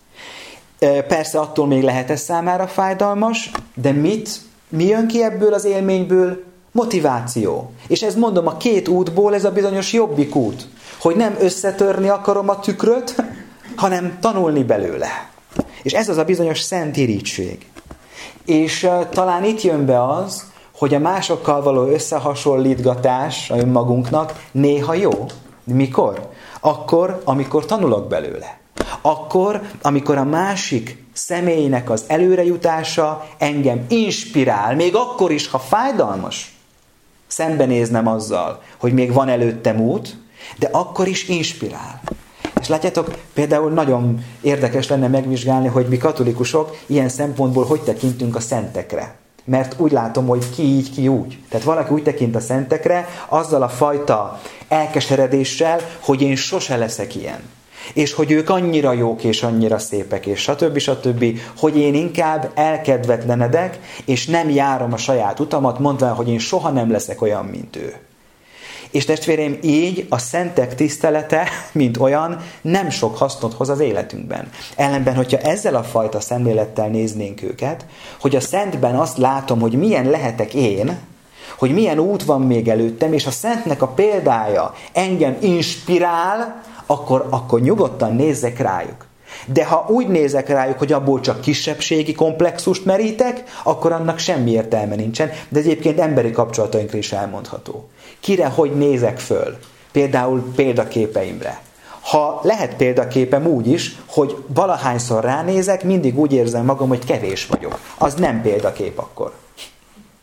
persze attól még lehet ez számára fájdalmas, de mi jön ki ebből az élményből? Motiváció. És ez mondom, a két útból ez a bizonyos jobbik út, hogy nem összetörni akarom a tükröt, hanem tanulni belőle. És ez az a bizonyos szent irítség. És talán itt jön be az, hogy a másokkal való összehasonlítgatás a önmagunknak néha jó. Mikor? Akkor, amikor tanulok belőle. Akkor, amikor a másik személynek az előrejutása engem inspirál, még akkor is, ha fájdalmas, szembenéznem azzal, hogy még van előttem út, de akkor is inspirál. És látjátok, például nagyon érdekes lenne megvizsgálni, hogy mi katolikusok ilyen szempontból hogy tekintünk a szentekre. Mert úgy látom, hogy ki így, ki úgy. Tehát valaki úgy tekint a szentekre, azzal a fajta elkeseredéssel, hogy én sose leszek ilyen. És hogy ők annyira jók, és annyira szépek, és stb., hogy én inkább elkedvetlenedek, és nem járom a saját utamat, mondván, hogy én soha nem leszek olyan, mint ő. És testvéreim, így a szentek tisztelete, mint olyan, nem sok hasznot hoz az életünkben. Ellenben, hogyha ezzel a fajta szemlélettel néznénk őket, hogy a szentben azt látom, hogy milyen lehetek én, hogy milyen út van még előttem, és a szentnek a példája engem inspirál, akkor nyugodtan nézzek rájuk. De ha úgy nézek rájuk, hogy abból csak kisebbségi komplexust merítek, akkor annak semmi értelme nincsen, de egyébként emberi kapcsolatainkra is elmondható. Kire hogy nézek föl? Például példaképeimre. Ha lehet példaképem úgy is, hogy valahányszor ránézek, mindig úgy érzem magam, hogy kevés vagyok. Az nem példakép akkor.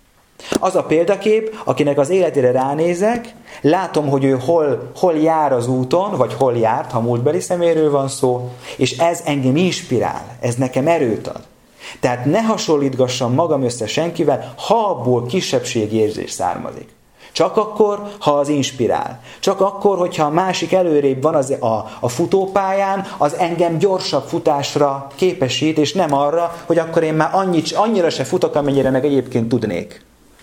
Az a példakép, akinek az életére ránézek, látom, hogy ő hol jár az úton, vagy hol járt, ha múltbeli szeméről van szó, és ez engem inspirál, ez nekem erőt ad. Tehát ne hasonlítgassam magam össze senkivel, ha abból kisebbségérzés származik. Csak akkor, ha az inspirál. Csak akkor, hogyha a másik előrébb van a futópályán, az engem gyorsabb futásra képesít, és nem arra, hogy akkor én már annyira se futok, amennyire meg egyébként tudnék.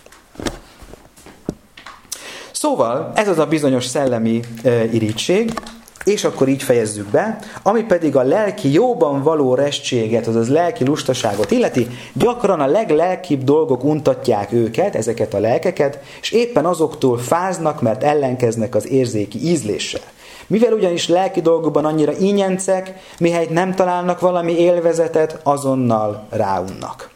Szóval ez az a bizonyos szellemi irigység, és akkor így fejezzük be, ami pedig a lelki jóban való restséget, azaz lelki lustaságot illeti, gyakran a leglelkibb dolgok untatják őket, ezeket a lelkeket, és éppen azoktól fáznak, mert ellenkeznek az érzéki ízléssel. Mivel ugyanis lelki dolgokban annyira ínyencek, mihelyt nem találnak valami élvezetet, azonnal ráunnak.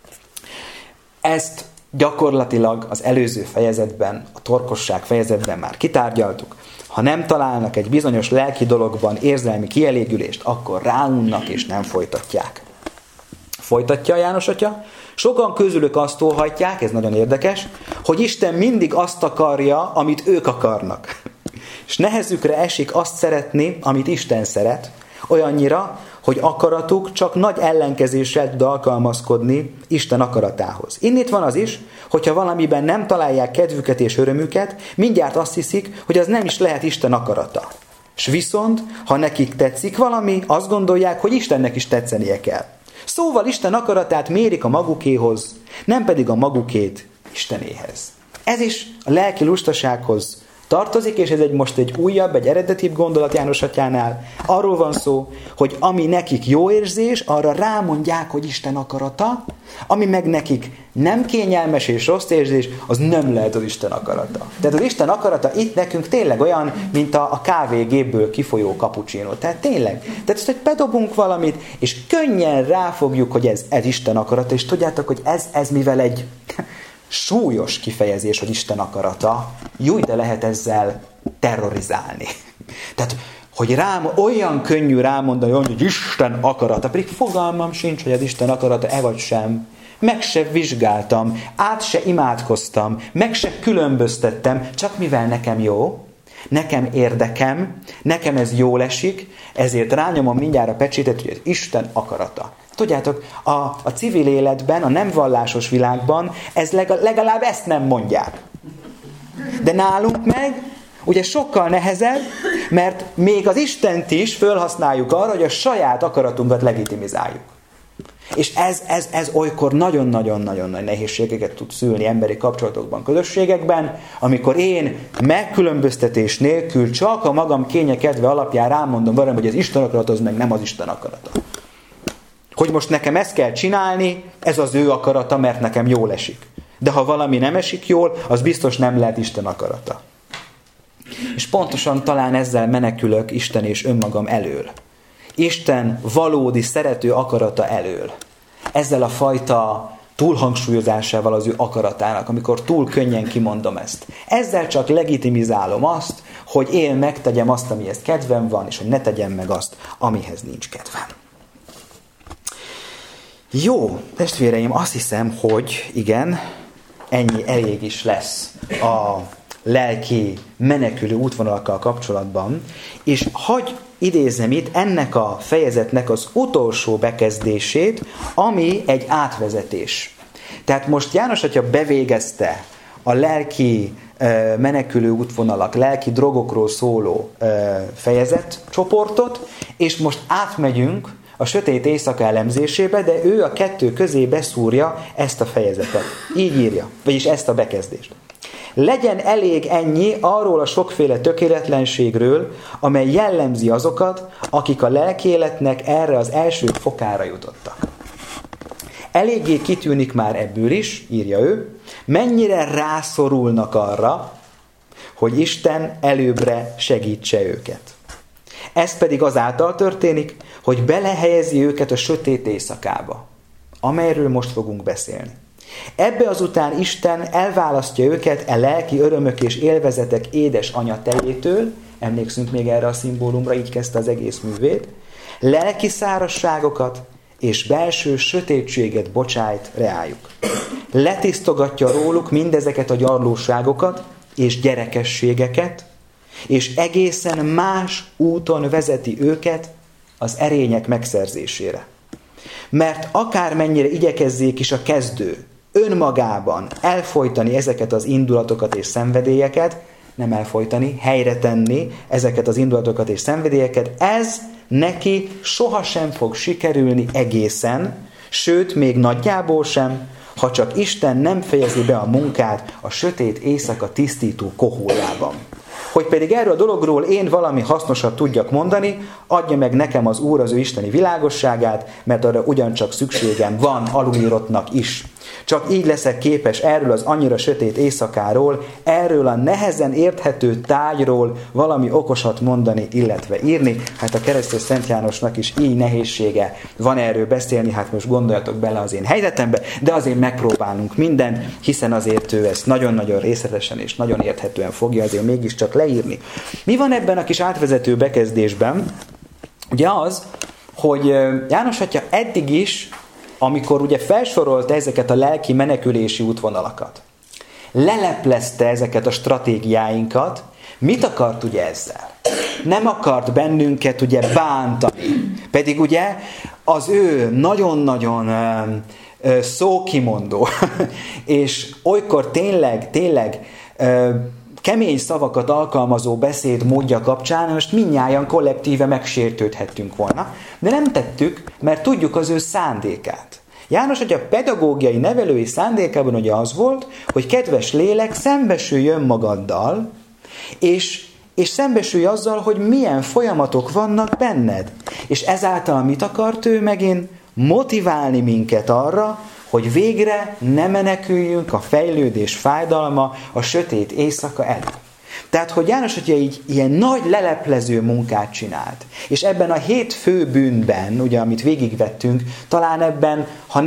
Ezt gyakorlatilag az előző fejezetben, a torkosság fejezetben már kitárgyaltuk. Ha nem találnak egy bizonyos lelki dologban érzelmi kielégülést, akkor ráunnak és nem folytatják. Folytatja a János atya. Sokan közülük azt óhajtják, ez nagyon érdekes, hogy Isten mindig azt akarja, amit ők akarnak. És nehezükre esik azt szeretni, amit Isten szeret, olyannyira, hogy akaratuk csak nagy ellenkezéssel tud alkalmazkodni Isten akaratához. Innét van az is, hogyha valamiben nem találják kedvüket és örömüket, mindjárt azt hiszik, hogy az nem is lehet Isten akarata. S viszont, ha nekik tetszik valami, azt gondolják, hogy Istennek is tetszenie kell. Szóval Isten akaratát mérik a magukéhoz, nem pedig a magukét Istenéhez. Ez is a lelki lustasághoz tartozik, és ez most egy újabb, egy eredetibb gondolat János atyánál. Arról van szó, hogy ami nekik jó érzés, arra rámondják, hogy Isten akarata, ami meg nekik nem kényelmes és rossz érzés, az nem lehet az Isten akarata. Tehát az Isten akarata itt nekünk tényleg olyan, mint a kávégépből kifolyó cappuccino. Tehát tényleg. Tehát azt, hogy bedobunk valamit, és könnyen ráfogjuk, hogy ez Isten akarata, és tudjátok, hogy ez mivel egy súlyos kifejezés, hogy Isten akarata, de lehet ezzel terrorizálni. Tehát, hogy olyan könnyű rámondani, hogy Isten akarata, pedig fogalmam sincs, hogy az Isten akarata vagy sem. Meg se vizsgáltam, át se imádkoztam, meg se különböztettem, csak mivel nekem jó, nekem érdekem, nekem ez jól esik, ezért rányomom mindjárt a pecsétet, hogy ez Isten akarata. Tudjátok, a civil életben, a nem vallásos világban ez legalább ezt nem mondják. De nálunk meg ugye sokkal nehezebb, mert még az Istent is felhasználjuk arra, hogy a saját akaratunkat legitimizáljuk. És ez olykor nagyon-nagyon-nagyon nagy nehézségeket tud szülni emberi kapcsolatokban, közösségekben, amikor én megkülönböztetés nélkül csak a magam kénye kedve alapján rámondom valamit, hogy az Isten akarat az meg nem az Isten akarata. Hogy most nekem ezt kell csinálni, ez az ő akarata, mert nekem jól esik. De ha valami nem esik jól, az biztos nem lehet Isten akarata. És pontosan talán ezzel menekülök Isten és önmagam elől. Isten valódi szerető akarata elől. Ezzel a fajta túlhangsúlyozásával az ő akaratának, amikor túl könnyen kimondom ezt. Ezzel csak legitimizálom azt, hogy én megtegyem azt, amihez kedvem van, és hogy ne tegyem meg azt, amihez nincs kedvem. Jó, testvéreim, azt hiszem, hogy igen, ennyi elég is lesz a lelki menekülő útvonalakkal kapcsolatban, és hadd idézzem itt ennek a fejezetnek az utolsó bekezdését, ami egy átvezetés. Tehát most János atya bevégezte a lelki menekülő útvonalak, lelki drogokról szóló fejezetcsoportot, és most átmegyünk a sötét éjszaka elemzésébe, de ő a kettő közé beszúrja ezt a fejezetet. Így írja, vagyis ezt a bekezdést. Legyen elég ennyi arról a sokféle tökéletlenségről, amely jellemzi azokat, akik a lelkiéletnek erre az első fokára jutottak. Eléggé kitűnik már ebből is, írja ő, mennyire rászorulnak arra, hogy Isten előbbre segítse őket. Ez pedig azáltal történik, hogy belehelyezi őket a sötét éjszakába, amelyről most fogunk beszélni. Ebbe azután Isten elválasztja őket lelki örömök és élvezetek édes anyatejétől, emlékszünk még erre a szimbólumra, így kezdte az egész művét, lelki szárazságokat és belső sötétséget bocsájt reájuk. Letisztogatja róluk mindezeket a gyarlóságokat és gyerekességeket, és egészen más úton vezeti őket az erények megszerzésére. Mert akármennyire igyekezzék is a kezdő önmagában elfojtani ezeket az indulatokat és szenvedélyeket, nem elfojtani, helyre tenni ezeket az indulatokat és szenvedélyeket, ez neki sohasem fog sikerülni egészen, sőt, még nagyjából sem, ha csak Isten nem fejezi be a munkát a sötét éjszaka tisztító kohójában. Hogy pedig erről a dologról én valami hasznosat tudjak mondani, adja meg nekem az Úr az ő isteni világosságát, mert arra ugyancsak szükségem van alulírottnak is. Csak így leszek képes erről az annyira sötét éjszakáról, erről a nehezen érthető tárgyról valami okosat mondani, illetve írni. Hát a keresztes Szent Jánosnak is így nehézsége van erről beszélni, hát most gondoljatok bele az én helyzetembe, de azért megpróbálunk mindent, hiszen azért ő ezt nagyon-nagyon részletesen és nagyon érthetően fogja azért mégiscsak leírni. Mi van ebben a kis átvezető bekezdésben? Ugye az, hogy János atya eddig is, amikor ugye felsorolta ezeket a lelki menekülési útvonalakat, leleplezte ezeket a stratégiáinkat, mit akart ugye ezzel? Nem akart bennünket ugye bántani, pedig ugye az ő nagyon-nagyon szókimondó, és olykor tényleg kemény szavakat alkalmazó beszédmódja kapcsán most mindnyájan kollektíve megsértődhettünk volna, de nem tettük, mert tudjuk az ő szándékát. János atya pedagógiai nevelői szándékában ugye az volt, hogy kedves lélek, szembesülj önmagaddal, és szembesülj azzal, hogy milyen folyamatok vannak benned. És ezáltal mit akart ő megint? Motiválni minket arra, hogy végre ne meneküljünk a fejlődés fájdalma a sötét éjszaka elől. Tehát, hogy János atya így ilyen nagy leleplező munkát csinált. És ebben a 7 fő bűnben, ugye, amit végigvettünk, talán ebben, ha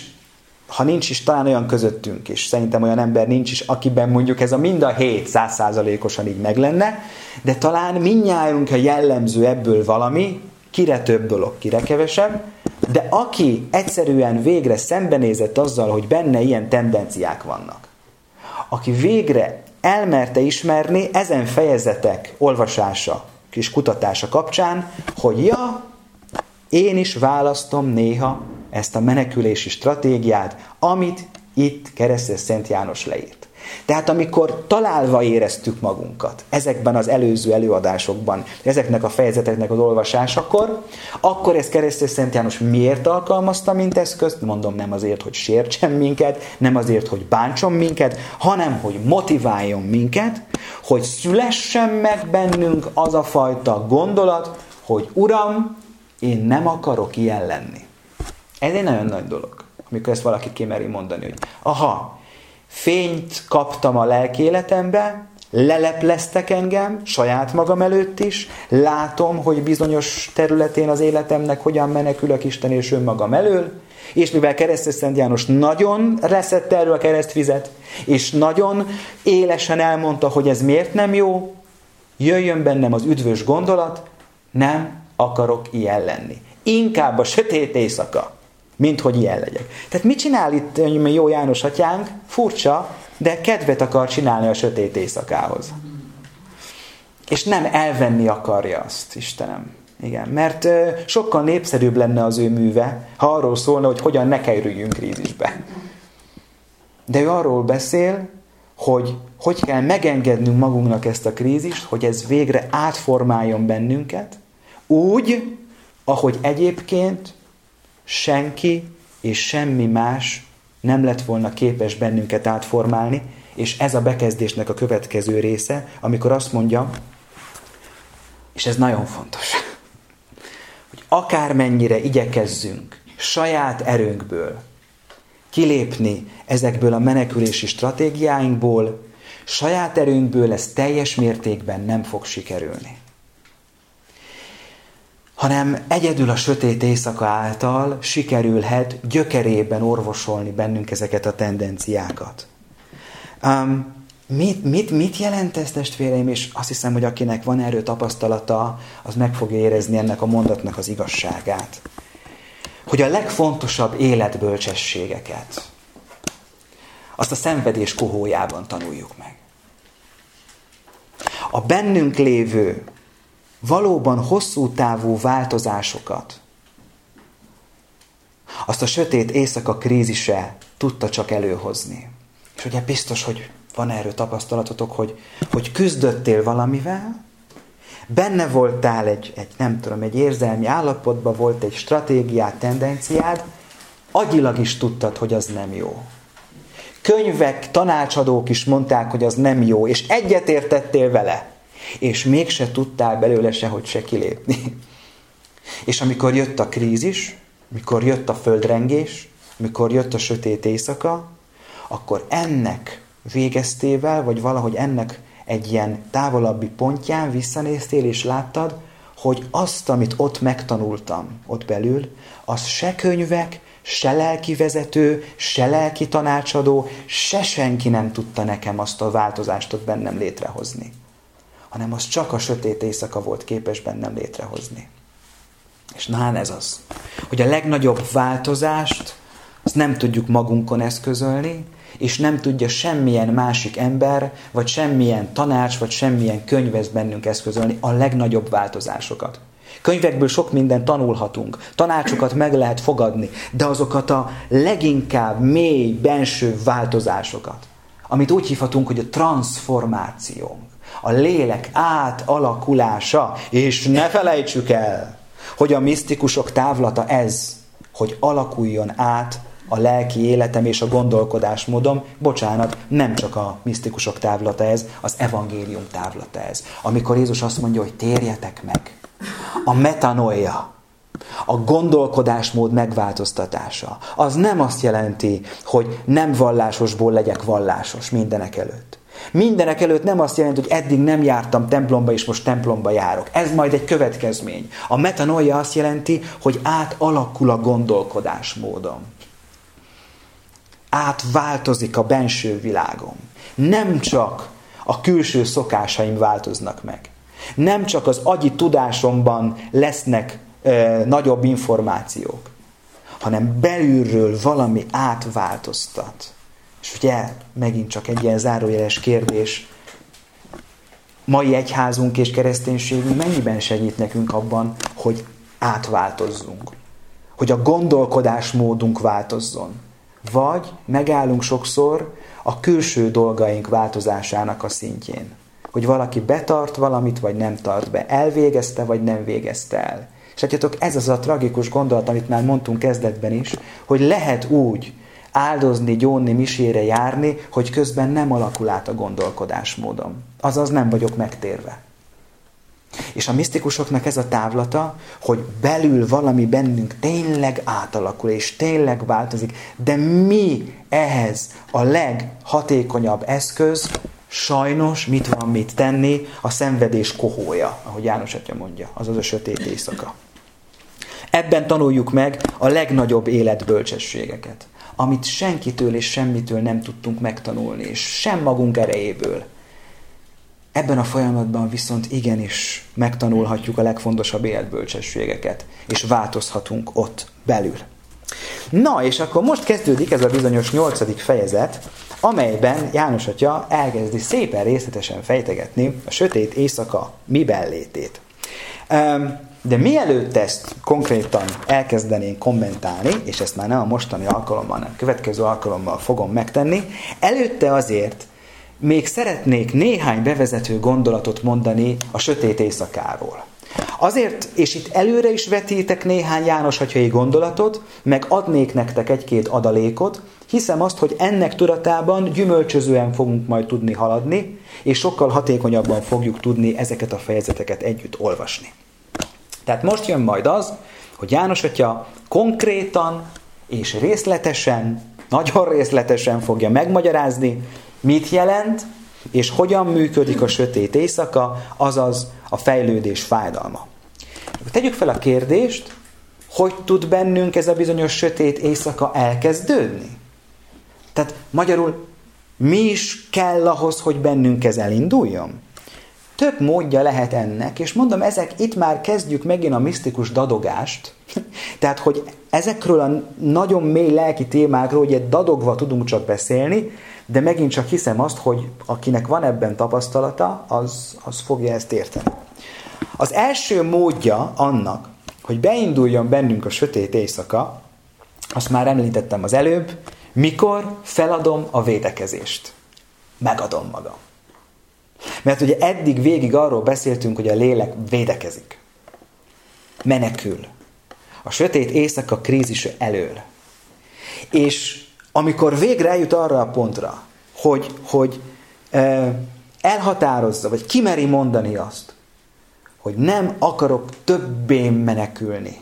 nincs is talán olyan közöttünk is, szerintem olyan ember nincs is, akiben mondjuk ez a mind a 7 100%-osan így meg lenne, de talán mindnyájunkra jellemző ebből valami, kire több dolog, kire kevesebb, de aki egyszerűen végre szembenézett azzal, hogy benne ilyen tendenciák vannak, aki végre elmerte ismerni ezen fejezetek olvasása és kutatása kapcsán, hogy ja, én is választom néha ezt a menekülési stratégiát, amit itt keresztes Szent János leírt. Tehát amikor találva éreztük magunkat ezekben az előző előadásokban, ezeknek a fejezeteknek az olvasásakor, akkor ezt keresztes Szent János miért alkalmazta, mint eszközt? Mondom, nem azért, hogy sértsen minket, nem azért, hogy bántson minket, hanem, hogy motiváljon minket, hogy szülessen meg bennünk az a fajta gondolat, hogy Uram, én nem akarok ilyen lenni. Ez egy nagyon nagy dolog, amikor ezt valaki kimeri mondani, hogy aha, fényt kaptam a lelkéletembe, lelepleztek engem, saját magam előtt is, látom, hogy bizonyos területén az életemnek hogyan menekülök Isten és önmagam elől, és mivel keresztes Szent János nagyon leszette erről a keresztvizet, és nagyon élesen elmondta, hogy ez miért nem jó, jöjjön bennem az üdvös gondolat, nem akarok ilyen lenni. Inkább a sötét éjszaka, mint hogy ilyen legyek. Tehát mit csinál itt jó János atyánk? Furcsa, de kedvet akar csinálni a sötét éjszakához. És nem elvenni akarja azt, Istenem. Igen, mert sokkal népszerűbb lenne az ő műve, ha arról szólna, hogy hogyan ne kerüljünk krízisbe. De ő arról beszél, hogy kell megengednünk magunknak ezt a krízist, hogy ez végre átformáljon bennünket, úgy, ahogy egyébként senki és semmi más nem lett volna képes bennünket átformálni, és ez a bekezdésnek a következő része, amikor azt mondja, és ez nagyon fontos, hogy akármennyire igyekezzünk saját erőnkből kilépni ezekből a menekülési stratégiáinkból, saját erőnkből ez teljes mértékben nem fog sikerülni. Hanem egyedül a sötét éjszaka által sikerülhet gyökerében orvosolni bennünk ezeket a tendenciákat. Mit jelent ez, testvéreim? És azt hiszem, hogy akinek van erről tapasztalata, az meg fogja érezni ennek a mondatnak az igazságát. hogy a legfontosabb életbölcsességeket azt a szenvedés kohójában tanuljuk meg. A bennünk lévő, valóban hosszú távú változásokat azt a sötét éjszaka krízise tudta csak előhozni. És ugye biztos, hogy van erről tapasztalatotok, hogy küzdöttél valamivel, benne voltál egy érzelmi állapotban, volt egy stratégiád, tendenciád, agyilag is tudtad, hogy az nem jó. Könyvek, tanácsadók is mondták, hogy az nem jó, és egyetértettél vele, és mégse tudtál belőle sehogy se kilépni. És amikor jött a krízis, amikor jött a földrengés, amikor jött a sötét éjszaka, akkor ennek végeztével, vagy valahogy ennek egy ilyen távolabbi pontján visszanéztél, és láttad, hogy azt, amit ott megtanultam, ott belül, az se könyvek, se lelkivezető, se lelki tanácsadó, se senki nem tudta nekem azt a változást ott bennem létrehozni. Hanem az csak a sötét éjszaka volt képes bennem létrehozni. És na, ez az, hogy a legnagyobb változást azt nem tudjuk magunkon eszközölni, és nem tudja semmilyen másik ember, vagy semmilyen tanács, vagy semmilyen könyv ezt bennünk eszközölni a legnagyobb változásokat. Könyvekből sok mindent tanulhatunk, tanácsokat meg lehet fogadni, de azokat a leginkább mély, benső változásokat, amit úgy hívhatunk, hogy a transformáció, a lélek átalakulása, és ne felejtsük el, hogy a misztikusok távlata ez, hogy alakuljon át a lelki életem és a gondolkodásmódom, bocsánat, nem csak a misztikusok távlata ez, az evangélium távlata ez. Amikor Jézus azt mondja, hogy térjetek meg. A metanoia, a gondolkodásmód megváltoztatása, az nem azt jelenti, hogy nem vallásosból legyek vallásos mindenek előtt. Mindenek előtt nem azt jelenti, hogy eddig nem jártam templomba, és most templomba járok. Ez majd egy következmény. A metanoia azt jelenti, hogy átalakul a gondolkodásmódom. Átváltozik a benső világom. Nem csak a külső szokásaim változnak meg. Nem csak az agyi tudásomban lesznek nagyobb információk, hanem belülről valami átváltoztat. És ugye megint csak egy ilyen zárójeles kérdés, mai egyházunk és kereszténységünk mennyiben segít nekünk abban, hogy átváltozzunk, hogy a gondolkodásmódunk változzon. Vagy megállunk sokszor a külső dolgaink változásának a szintjén. Hogy valaki betart valamit, vagy nem tart be. Elvégezte, vagy nem végezte el. És látjátok, ez az a tragikus gondolat, amit már mondtunk kezdetben is, hogy lehet úgy áldozni, gyónni, misére járni, hogy közben nem alakul át a gondolkodásmódom. Azaz nem vagyok megtérve. És a misztikusoknak ez a távlata, hogy belül valami bennünk tényleg átalakul, és tényleg változik. De mi ehhez a leghatékonyabb eszköz? Sajnos mit van mit tenni? A szenvedés kohója, ahogy János atya mondja, azaz a sötét éjszaka. Ebben tanuljuk meg a legnagyobb életbölcsességeket, amit senkitől és semmitől nem tudtunk megtanulni, és sem magunk erejéből. Ebben a folyamatban viszont igenis megtanulhatjuk a legfontosabb életbölcsességeket, és változhatunk ott belül. Na, és akkor most kezdődik ez a bizonyos 8. fejezet, amelyben János atya elkezdi szépen részletesen fejtegetni a sötét éjszaka miben létét. De mielőtt ezt konkrétan elkezdenénk kommentálni, és ezt már nem a mostani alkalommal, hanem a következő alkalommal fogom megtenni, előtte azért még szeretnék néhány bevezető gondolatot mondani a sötét éjszakáról. Azért, és itt előre is vetítek néhány János atyai gondolatot, meg adnék nektek egy-két adalékot, hiszem azt, hogy ennek tudatában gyümölcsözően fogunk majd tudni haladni, és sokkal hatékonyabban fogjuk tudni ezeket a fejezeteket együtt olvasni. Tehát most jön majd az, hogy János atya konkrétan és részletesen, nagyon részletesen fogja megmagyarázni, mit jelent, és hogyan működik a sötét éjszaka, azaz a fejlődés fájdalma. Tegyük fel a kérdést, hogy tud bennünk ez a bizonyos sötét éjszaka elkezdődni? Tehát magyarul mi is kell ahhoz, hogy bennünk ez elinduljon? Több módja lehet ennek, és mondom, itt már kezdjük megint a misztikus dadogást, tehát hogy ezekről a nagyon mély lelki témákról ugye dadogva tudunk csak beszélni, de megint csak hiszem azt, hogy akinek van ebben tapasztalata, az fogja ezt érteni. Az első módja annak, hogy beinduljon bennünk a sötét éjszaka, azt már említettem az előbb, mikor feladom a védekezést. Megadom magam. Mert ugye eddig végig arról beszéltünk, hogy a lélek védekezik. Menekül. A sötét éjszaka krízis elől. És amikor végre eljut arra a pontra, hogy elhatározza, vagy kimeri mondani azt, hogy nem akarok többé menekülni,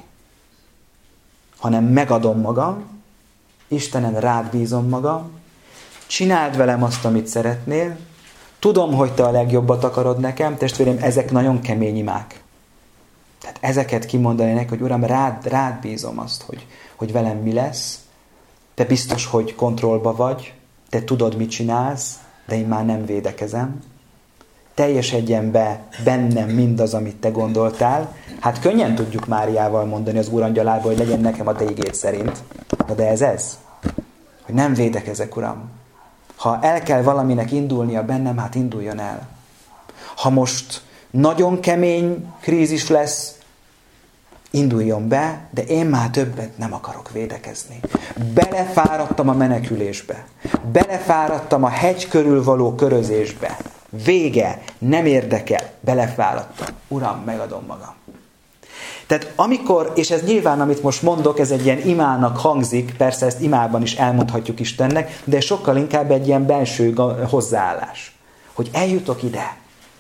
hanem megadom magam, Istenem, rád bízom magam, csináld velem azt, amit szeretnél, tudom, hogy te a legjobbat akarod nekem, testvérem, ezek nagyon kemény imák. Tehát ezeket kimondani neki, hogy Uram, rád bízom azt, hogy velem mi lesz, te biztos, hogy kontrollba vagy, te tudod, mit csinálsz, de én már nem védekezem. Teljesedjen be bennem mindaz, amit te gondoltál. Hát könnyen tudjuk Máriával mondani az Úrangyalába, hogy legyen nekem a te igéd szerint. De ez. Hogy nem védekezek, Uram. Ha el kell valaminek indulnia bennem, hát induljon el. Ha most nagyon kemény krízis lesz, induljon be, de én már többet nem akarok védekezni. Belefáradtam a menekülésbe. Belefáradtam a hegy körül való körözésbe. Vége, nem érdekel, belefáradtam. Uram, megadom magam. Tehát amikor, és ez nyilván, amit most mondok, ez egy ilyen imának hangzik, persze ezt imában is elmondhatjuk Istennek, de sokkal inkább egy ilyen belső hozzáállás. Hogy eljutok ide.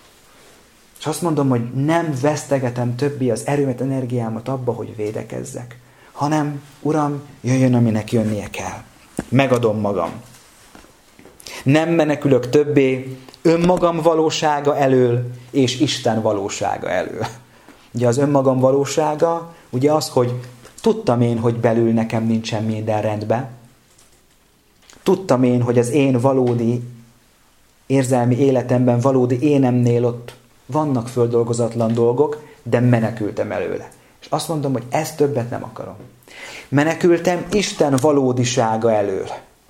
És azt mondom, hogy nem vesztegetem többé az erőmet, energiámat abba, hogy védekezzek, hanem, Uram, jöjjön, aminek jönnie kell. Megadom magam. Nem menekülök többé önmagam valósága elől, és Isten valósága elől. Ugye az önmagam valósága, ugye az, hogy tudtam én, hogy belül nekem nincsen minden rendben. Tudtam én, hogy az én valódi érzelmi életemben, valódi énemnél ott vannak földolgozatlan dolgok, de menekültem előle. És azt mondom, hogy ezt többet nem akarom. Menekültem Isten valódisága elől.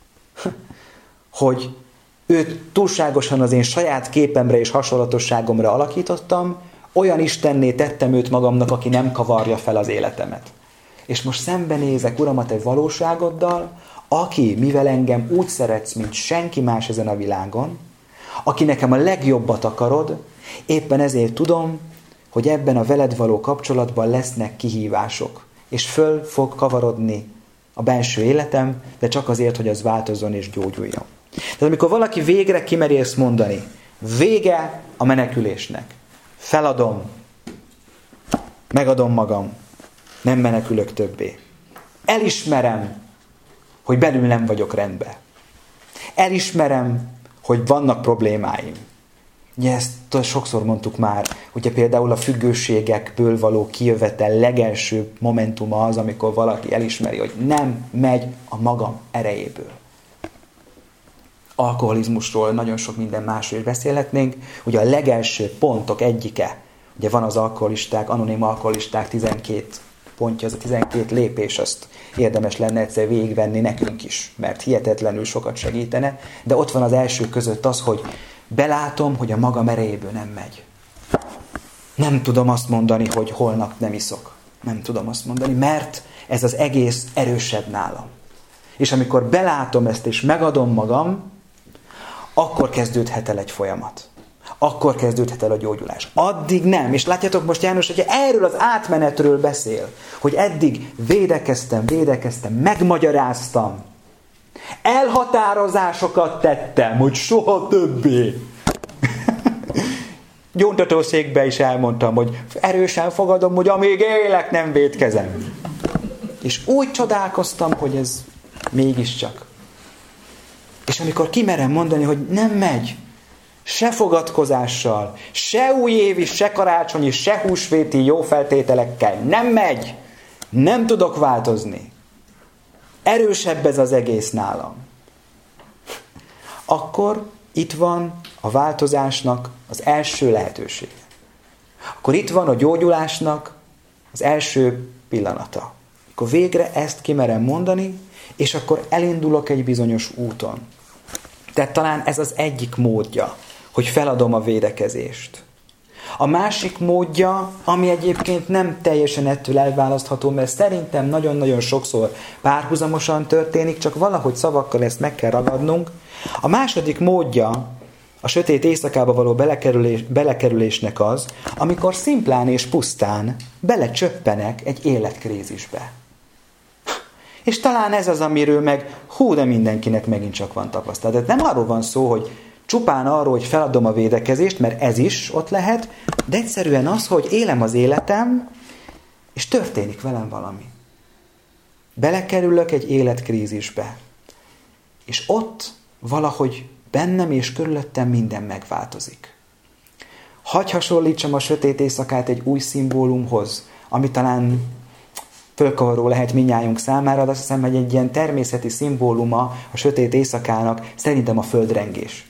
Hogy őt túlságosan az én saját képemre és hasonlatosságomra alakítottam, olyan Istenné tettem őt magamnak, aki nem kavarja fel az életemet. És most szembenézek, Uram, a te valóságoddal, aki, mivel engem úgy szeretsz, mint senki más ezen a világon, aki nekem a legjobbat akarod, éppen ezért tudom, hogy ebben a veled való kapcsolatban lesznek kihívások, és föl fog kavarodni a belső életem, de csak azért, hogy az változzon és gyógyuljon. Tehát amikor valaki végre kimeri ezt mondani, vége a menekülésnek, feladom, megadom magam, nem menekülök többé. Elismerem, hogy belül nem vagyok rendben. Elismerem, hogy vannak problémáim. Ugye ezt sokszor mondtuk már, ugye például a függőségekből való kijövetel legelső momentuma az, amikor valaki elismeri, hogy nem megy a magam erejéből. Alkoholizmusról nagyon sok minden másról is beszélhetnénk. Ugye a legelső pontok egyike, ugye van az alkoholisták, anonim alkoholisták 12 pontja, az a 12 lépés, azt érdemes lenne egyszer végigvenni nekünk is, mert hihetetlenül sokat segítene, de ott van az első között az, hogy belátom, hogy a magam erejéből nem megy. Nem tudom azt mondani, hogy holnap nem iszok. Nem tudom azt mondani, mert ez az egész erősebb nálam. És amikor belátom ezt és megadom magam, akkor kezdődhet el egy folyamat. Akkor kezdődhet el a gyógyulás. Addig nem. És látjátok most János, hogyha erről az átmenetről beszél, hogy eddig védekeztem, megmagyaráztam, elhatározásokat tettem, hogy soha többé. Gyóntatószékbe is elmondtam, hogy erősen fogadom, hogy amíg élek, nem vétkezem. És úgy csodálkoztam, hogy ez mégiscsak. És amikor kimerem mondani, hogy nem megy, se fogadkozással, se újévi, se karácsonyi, se húsvéti jó feltételekkel, nem megy, nem tudok változni. Erősebb ez az egész nálam. Akkor itt van a változásnak az első lehetősége. Akkor itt van a gyógyulásnak az első pillanata. akkor végre ezt kimerem mondani, és akkor elindulok egy bizonyos úton. Tehát talán ez az egyik módja, hogy feladom a védekezést. A másik módja, ami egyébként nem teljesen ettől elválasztható, mert szerintem nagyon-nagyon sokszor párhuzamosan történik, csak valahogy szavakkal ezt meg kell ragadnunk. A második módja a sötét éjszakába való belekerülésnek az, amikor szimplán és pusztán belecsöppenek egy életkrízisbe. És talán ez az, amiről meg de mindenkinek megint csak van tapasztalat. De nem arról van szó, hogy csupán arról, hogy feladom a védekezést, mert ez is ott lehet, de egyszerűen az, hogy élem az életem, és történik velem valami. Belekerülök egy életkrízisbe. És ott valahogy bennem és körülöttem minden megváltozik. Hagy hasonlítsam a sötét éjszakát egy új szimbólumhoz, ami talán fölkavaró lehet mindnyájunk számára, de azt hiszem, hogy egy ilyen természeti szimbóluma a sötét éjszakának szerintem a földrengés.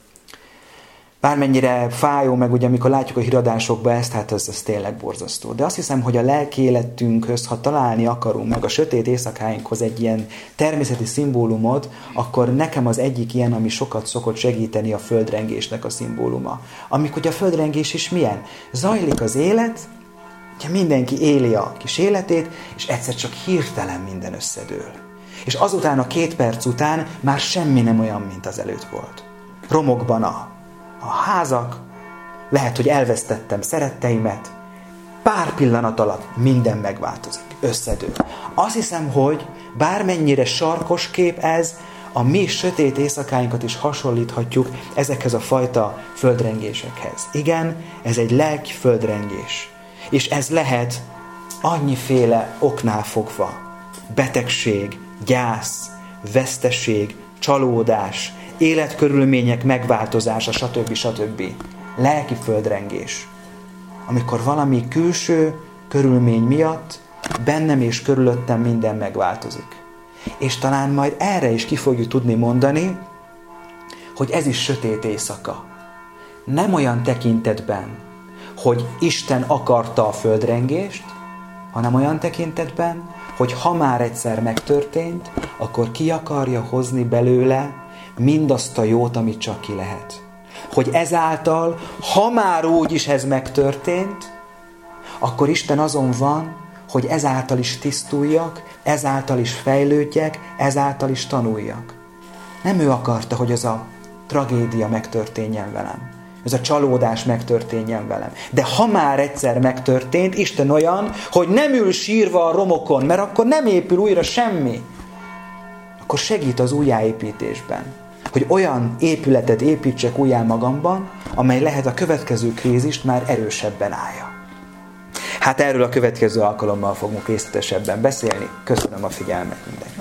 Bármennyire fájó, meg ugye amikor látjuk a híradásokban ezt, hát ez tényleg borzasztó. De azt hiszem, hogy a lelki életünkhöz, ha találni akarunk, meg a sötét éjszakáinkhoz egy ilyen természeti szimbólumot, akkor nekem az egyik ilyen, ami sokat szokott segíteni a földrengésnek a szimbóluma. Amikor a földrengés is milyen? Zajlik az élet, ugye mindenki éli a kis életét, és egyszer csak hirtelen minden összedől. És azután a 2 perc után már semmi nem olyan, mint az előtt volt. Romokban a házak, lehet, hogy elvesztettem szeretteimet, pár pillanat alatt minden megváltozik, összedől. Azt hiszem, hogy bármennyire sarkos kép ez, a mi sötét éjszakáinkat is hasonlíthatjuk ezekhez a fajta földrengésekhez. Igen, ez egy lelki földrengés. És ez lehet annyiféle oknál fogva. Betegség, gyász, veszteség, csalódás, életkörülmények megváltozása, stb. Lelki földrengés. Amikor valami külső körülmény miatt bennem és körülöttem minden megváltozik. És talán majd erre is ki fogjuk tudni mondani, hogy ez is sötét éjszaka. Nem olyan tekintetben, hogy Isten akarta a földrengést, hanem olyan tekintetben, hogy ha már egyszer megtörtént, akkor ki akarja hozni belőle mindazt a jót, amit csak ki lehet. Hogy ezáltal, ha már úgy is ez megtörtént, akkor Isten azon van, hogy ezáltal is tisztuljak, ezáltal is fejlődjek, ezáltal is tanuljak. Nem ő akarta, hogy az a tragédia megtörténjen velem. Ez a csalódás megtörténjen velem. De ha már egyszer megtörtént, Isten olyan, hogy nem ül sírva a romokon, mert akkor nem épül újra semmi. Akkor segít az újjáépítésben. Hogy olyan épületet építsek újjá magamban, amely lehet a következő krízist már erősebben állja. Hát erről a következő alkalommal fogunk részletesebben beszélni. Köszönöm a figyelmet mindenkinek.